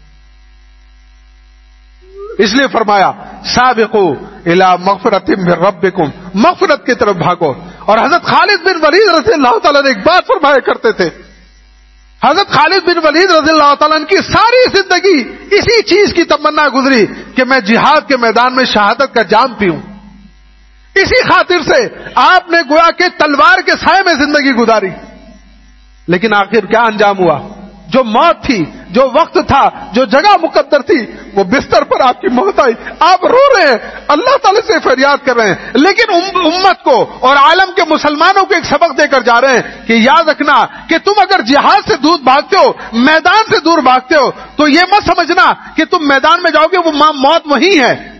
اس لیے فرمایا سابقوا الی مغفرۃ من ربکم، مغفرت کی طرف بھاگو۔ اور حضرت خالد بن ولید رضی اللہ تعالیٰ نے ایک بات فرمایا کرتے تھے، حضرت خالد بن ولید رضی اللہ تعالیٰ عنہ کی ساری زندگی اسی چیز کی تمنا گزری کہ میں جہاد کے میدان میں شہادت کا جام پیوں، اسی خاطر سے آپ نے گویا کہ تلوار کے سائے میں زندگی گزاری، لیکن آخر کیا انجام ہوا؟ جو موت تھی، جو وقت تھا، جو جگہ مقدر تھی، وہ بستر پر آپ کی موت آئی، آپ رو رہے ہیں، اللہ تعالی سے فریاد کر رہے ہیں، لیکن امت کو اور عالم کے مسلمانوں کو ایک سبق دے کر جا رہے ہیں کہ یاد رکھنا کہ تم اگر جہاد سے دور بھاگتے ہو، میدان سے دور بھاگتے ہو، تو یہ مت سمجھنا کہ تم میدان میں جاؤ گے وہ موت وہیں ہے،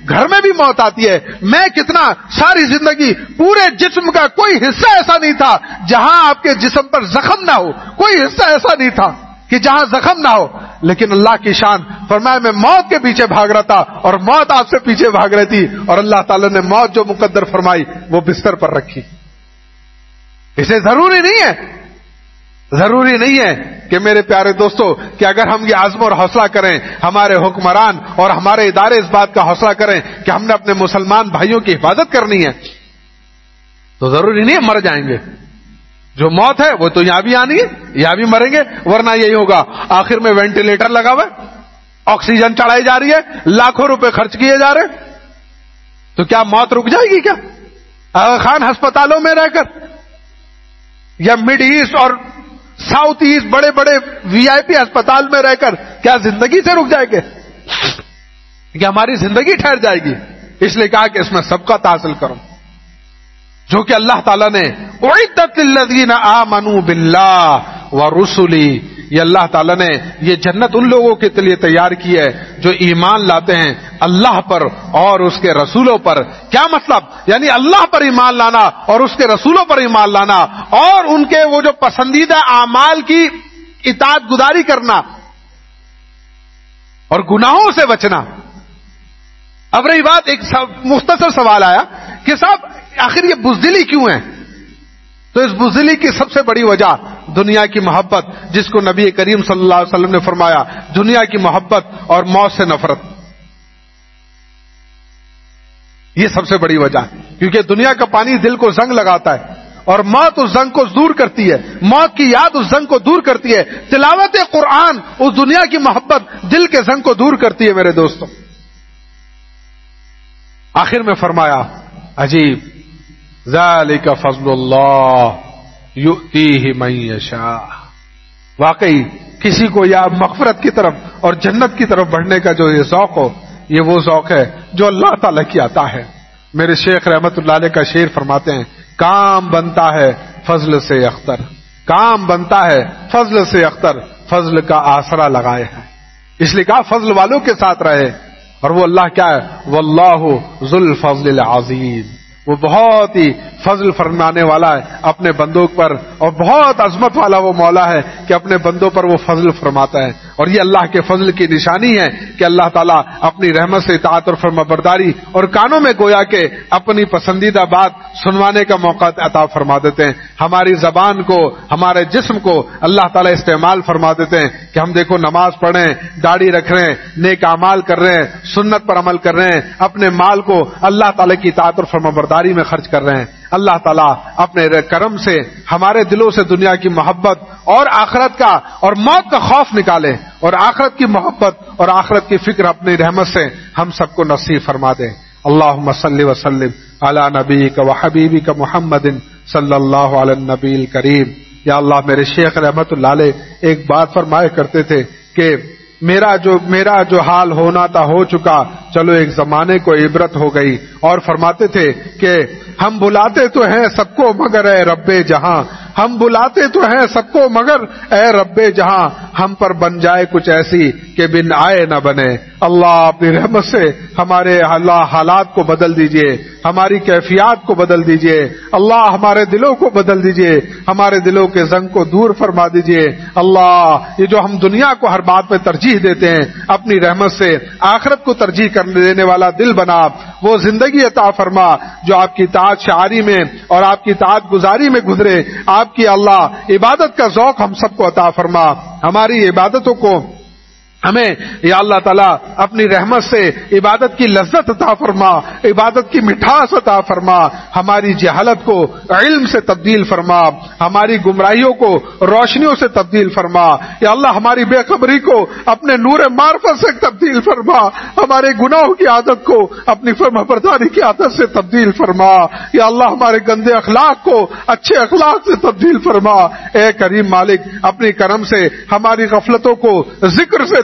گھر میں بھی موت آتی ہے. میں کتنا ساری زندگی پورے جسم کا کوئی حصہ ایسا نہیں تھا جہاں آپ کے جسم پر زخم نہ ہو, کوئی حصہ ایسا نہیں تھا کہ جہاں زخم نہ ہو, لیکن اللہ کی شان فرمایا میں موت کے پیچھے بھاگ رہا تھا اور موت آپ سے پیچھے بھاگ رہی تھی, اور اللہ تعالیٰ نے موت جو مقدر فرمائی وہ بستر پر رکھی. اسے ضروری نہیں ہے, ضروری نہیں ہے کہ میرے پیارے دوستو کہ اگر ہم یہ عزم اور حوصلہ کریں, ہمارے حکمران اور ہمارے ادارے اس بات کا حوصلہ کریں کہ ہم نے اپنے مسلمان بھائیوں کی حفاظت کرنی ہے, تو ضروری نہیں ہے مر جائیں گے. جو موت ہے وہ تو یہاں بھی آنی ہے, یہاں بھی مریں گے, ورنہ یہی ہوگا آخر میں وینٹیلیٹر لگا ہوا ہے, آکسیجن چڑھائی جا رہی ہے, لاکھوں روپے خرچ کیے جا رہے, تو کیا موت رک جائے گی کیا؟ آغا خان ہسپتالوں میں رہ کر یا مڈ ایسٹ اور ساؤتھ ایسٹ بڑے بڑے وی آئی پی اسپتال میں رہ کر کیا زندگی سے رک جائے گے؟ کیا ہماری زندگی ٹھہر جائے گی؟ اس لیے کہا کہ اس میں سبقت حاصل کرو, جو کہ اللہ تعالیٰ نے اعدت للذین آمنوا باللہ ورسلی, یہ اللہ تعالیٰ نے یہ جنت ان لوگوں کے لیے تیار کی ہے جو ایمان لاتے ہیں اللہ پر اور اس کے رسولوں پر. کیا مطلب؟ یعنی اللہ پر ایمان لانا اور اس کے رسولوں پر ایمان لانا اور ان کے وہ جو پسندیدہ اعمال کی اطاعت گزاری کرنا اور گناہوں سے بچنا. اب رہی بات, ایک مختصر سوال آیا کہ صاحب آخر یہ بزدلی کیوں ہے؟ تو اس بزدلی کی سب سے بڑی وجہ دنیا کی محبت, جس کو نبی کریم صلی اللہ علیہ وسلم نے فرمایا دنیا کی محبت اور موت سے نفرت. یہ سب سے بڑی وجہ, کیونکہ دنیا کا پانی دل کو زنگ لگاتا ہے اور موت اس زنگ کو دور کرتی ہے, موت کی یاد اس زنگ کو دور کرتی ہے. تلاوت قرآن اس دنیا کی محبت دل کے زنگ کو دور کرتی ہے. میرے دوستوں, آخر میں فرمایا عجیب, ذالک فضل اللہ یؤتیہ من یشاء. واقعی کسی کو یا مغفرت کی طرف اور جنت کی طرف بڑھنے کا جو یہ ذوق ہو, یہ وہ ذوق ہے جو اللہ تعالیٰ کی عطا ہے. میرے شیخ رحمت اللہ علیہ کا شعر فرماتے ہیں, کام بنتا ہے فضل سے اختر, کام بنتا ہے فضل سے اختر, فضل کا آسرا لگائے ہیں. اس لیے کہا فضل والوں کے ساتھ رہے, اور وہ اللہ کیا ہے؟ واللہ ذو الفضل العظیم, وہ بہت ہی فضل فرمانے والا ہے اپنے بندوں پر, اور بہت عظمت والا وہ مولا ہے کہ اپنے بندوں پر وہ فضل فرماتا ہے. اور یہ اللہ کے فضل کی نشانی ہے کہ اللہ تعالیٰ اپنی رحمت سے اطاعت اور فرمانبرداری اور کانوں میں گویا کہ اپنی پسندیدہ بات سنوانے کا موقع عطا فرما دیتے ہیں. ہماری زبان کو, ہمارے جسم کو اللہ تعالیٰ استعمال فرما دیتے ہیں کہ ہم دیکھو نماز پڑھ رہے ہیں, داڑھی رکھ رہے ہیں, نیک اعمال کر رہے ہیں, سنت پر عمل کر رہے ہیں, اپنے مال کو اللہ تعالیٰ کی اطاعت اور فرمانبرداری میں خرچ کر رہے ہیں. اللہ تعالیٰ اپنے کرم سے ہمارے دلوں سے دنیا کی محبت اور آخرت کا اور موت کا خوف نکالے, اور آخرت کی محبت اور آخرت کی فکر اپنی رحمت سے ہم سب کو نصیب فرما دے. اللہم صلی وسلم علی نبیک و حبیبک محمد صلی اللہ علی النبی الکریم. یا اللہ, میرے شیخ رحمت اللہ علیہ ایک بات فرمایا کرتے تھے کہ میرا جو میرا جو حال ہونا تھا ہو چکا, چلو ایک زمانے کو عبرت ہو گئی. اور فرماتے تھے کہ ہم بلاتے تو ہیں سب کو مگر اے رب جہاں, ہم بلاتے تو ہیں سب کو مگر اے رب جہاں, ہم پر بن جائے کچھ ایسی کہ بن آئے نہ بنے. اللہ اپنی رحمت سے ہمارے اللہ حالات کو بدل دیجئے, ہماری کیفیات کو بدل دیجئے. اللہ ہمارے دلوں کو بدل دیجئے, ہمارے دلوں کے زنگ کو دور فرما دیجئے. اللہ یہ جو ہم دنیا کو ہر بات میں ترجیح دیتے ہیں, اپنی رحمت سے آخرت کو ترجیح کرنے دینے والا دل بنا, وہ زندگی عطا فرما جو آپ کی اطاعت شعاری میں اور آپ کی اطاعت گزاری میں گزرے. آپ کی اللہ عبادت کا ذوق ہم سب کو عطا فرما. ہماری عبادتوں کو ہمیں یا اللہ تعالیٰ اپنی رحمت سے عبادت کی لذت عطا فرما, عبادت کی مٹھاس عطا فرما. ہماری جہالت کو علم سے تبدیل فرما, ہماری گمراہیوں کو روشنیوں سے تبدیل فرما. یا اللہ ہماری بے خبری کو اپنے نور معرفت سے تبدیل فرما, ہمارے گناہوں کی عادت کو اپنی فرمانبرداری کی عادت سے تبدیل فرما. یا اللہ ہمارے گندے اخلاق کو اچھے اخلاق سے تبدیل فرما. اے کریم مالک, اپنی کرم سے ہماری غفلتوں کو ذکر سے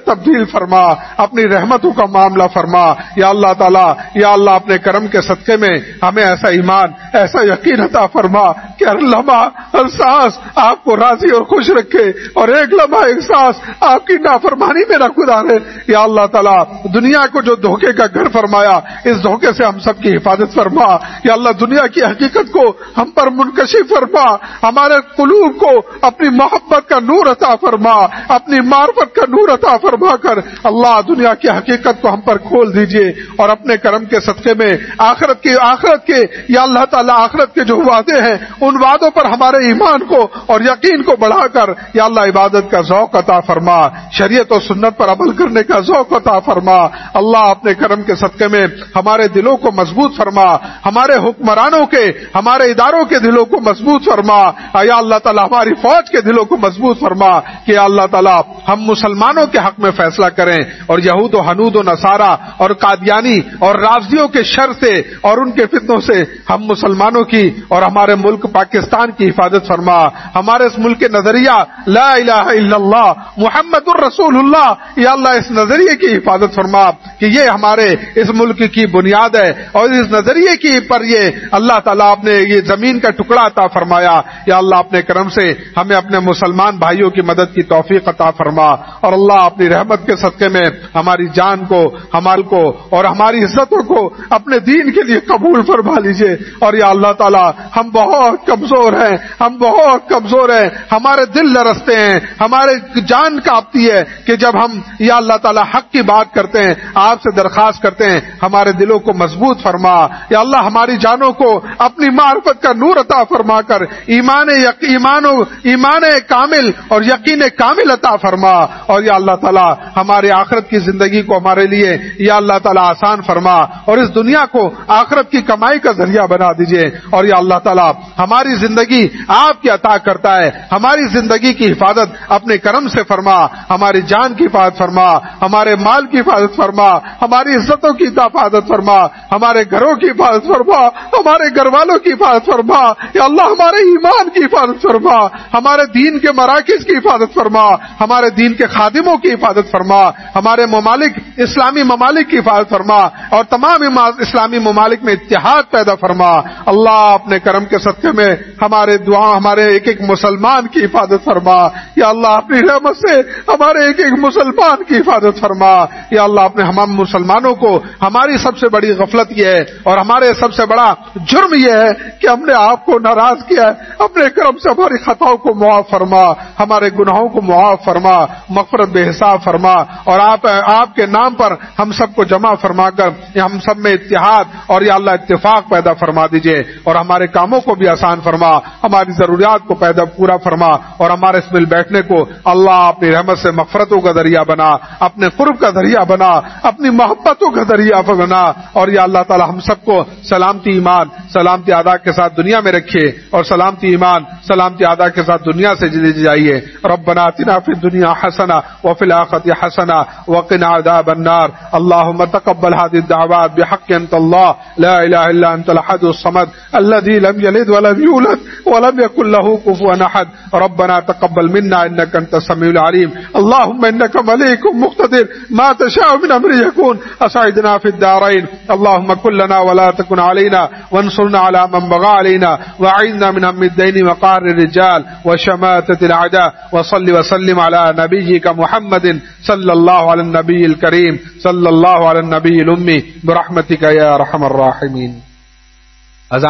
تبدیل فرما، اپنی رحمتوں کا معاملہ فرما یا اللہ تعالیٰ۔ یا اللہ اپنے کرم کے صدقے میں ہمیں ایسا ایمان، ایسا یقین عطا فرما کہ ہر لمحہ ہر سانس آپ کو راضی اور خوش رکھے، اور ایک لمحہ ایک سانس آپ کی نافرمانی میں نہ گزارے یا اللہ تعالیٰ۔ دنیا کو جو دھوکے کا گھر فرمایا، اس دھوکے سے ہم سب کی حفاظت فرما یا اللہ۔ دنیا کی حقیقت کو ہم پر منکشف فرما، ہمارے قلوب کو اپنی محبت کا نور عطا فرما، اپنی معرفت کا نور عطا فرما کر اللہ دنیا کی حقیقت کو ہم پر کھول دیجئے، اور اپنے کرم کے صدقے میں آخرت کے آخرت کے یا اللہ تعالیٰ آخرت کے جو وعدے ہیں ان وعدوں پر ہمارے ایمان کو اور یقین کو بڑھا کر یا اللہ عبادت کا ذوق عطا فرما، شریعت و سنت پر عمل کرنے کا ذوق عطا فرما اللہ۔ اپنے کرم کے صدقے میں ہمارے دلوں کو مضبوط فرما، ہمارے حکمرانوں کے، ہمارے اداروں کے دلوں کو مضبوط فرما یا اللہ تعالیٰ، ہماری فوج کے دلوں کو مضبوط فرما کہ یا اللہ تعالیٰ ہم مسلمانوں کے حق میں فیصلہ کریں، اور یہود و حنود و نصارہ اور قادیانی اور رافضیوں کے شر سے اور ان کے فتنوں سے ہم مسلمانوں کی اور ہمارے ملک پاکستان کی حفاظت فرما۔ ہمارے اس ملک کے نظریہ لا الہ الا اللہ محمد الرسول اللہ یا اللہ اس نظریے کی حفاظت فرما کہ یہ ہمارے اس ملک کی بنیاد ہے، اور اس نظریے کی پر یہ اللہ تعالیٰ آپ نے یہ زمین کا ٹکڑا عطا فرمایا یا اللہ اپنے کرم سے ہمیں اپنے مسلمان بھائیوں کی مدد کی توفیق عطا فرما، اور اللہ اپنی رحمت کے صدقے میں ہماری جان کو، ہمال کو اور ہماری عزتوں کو اپنے دین کے لیے قبول فرما لیجئے۔ اور یا اللہ تعالیٰ ہم بہت کمزور ہیں، ہم بہت کمزور ہیں، ہمارے دل لرزتے ہیں، ہمارے جان کانپتی ہے کہ جب ہم یا اللہ تعالیٰ حق کی بات کرتے ہیں، آپ سے درخواست کرتے ہیں، ہمارے دلوں کو مضبوط فرما یا اللہ، ہماری جانوں کو اپنی معرفت کا نور عطا فرما کر ایمان ایمان ایمان کامل اور یقین کامل عطا فرما، اور یا اللہ تعالیٰ ہمارے آخرت کی زندگی کو ہمارے لیے یا اللہ تعالیٰ آسان فرما، اور اس دنیا کو آخرت کی کمائی کا ذریعہ بنا دیجئے، اور یا اللہ تعالیٰ ہماری زندگی آپ کی عطا کرتا ہے، ہماری زندگی کی حفاظت اپنے کرم سے فرما، ہماری جان کی حفاظت فرما، ہمارے مال کی حفاظت فرما، ہماری عزتوں کی حفاظت فرما، ہمارے گھروں کی حفاظت فرما، ہمارے گھر والوں کی حفاظت فرما یا اللہ، ہمارے ایمان کی حفاظت فرما، ہمارے دین کے مراکز کی حفاظت فرما، ہمارے دین کے خادموں کی حفاظت فرما، ہمارے ممالک اسلامی ممالک کی حفاظت فرما، اور تمام اسلامی ممالک میں اتحاد پیدا فرما اللہ۔ اپنے کرم کے صدقے میں ہمارے دعا ہمارے ایک ایک مسلمان کی حفاظت فرما یا اللہ، اپنی رحمت سے ہمارے ایک ایک مسلمان کی حفاظت فرما یا اللہ۔ اپنے ہم مسلمانوں کو، ہماری سب سے بڑی غفلت یہ ہے اور ہمارے سب سے بڑا جرم یہ ہے کہ ہم نے آپ کو ناراض کیا ہے، اپنے کرم سے ہماری خطاؤں کو معاف فرما، ہمارے گناہوں کو معاف فرما، مغفرت بے حساب فرما، اور آپ آپ کے نام پر ہم سب کو جمع فرما کر ہم سب میں اتحاد اور یا اللہ اتفاق پیدا فرما دیجئے، اور ہمارے کاموں کو بھی آسان فرما، ہماری ضروریات کو پیدا پورا فرما، اور ہمارے اس مل بیٹھنے کو اللہ اپنی رحمت سے مغفرتوں کا ذریعہ بنا، اپنے قرب کا ذریعہ بنا، اپنی محبتوں کا ذریعہ بنا، اور یا اللہ تعالی ہم سب کو سلامتی ایمان سلامتی اعداء کے ساتھ دنیا میں رکھے، اور سلامتی ایمان سلامتی اعداء کے ساتھ دنیا سے لے جائیے۔ ربنا آتنا فی الدنیا حسنہ وفی الآخرۃ حسنہ وقنا عذاب النار۔ اللهم تقبل هذه الدعوات بحق انت الله لا اله الا انت الاحد الصمد الذي لم يلد ولم يولد ولم يكن له كفوا احد۔ ربنا تقبل منا انك انت السميع العليم۔ اللهم انك مليك مقتدر ما تشاء من امر يكون، اسعدنا في الدارين، اللهم كن لنا ولا تكن علينا، وانصرنا على من بغى علينا، واعذنا من هم الدين وقهر الرجال وشماتة الاعداء، وصل وسلم على نبيك محمد صلى الله على النبي الكريم صلى الله على النبي الأمي برحمتك يا أرحم الراحمين۔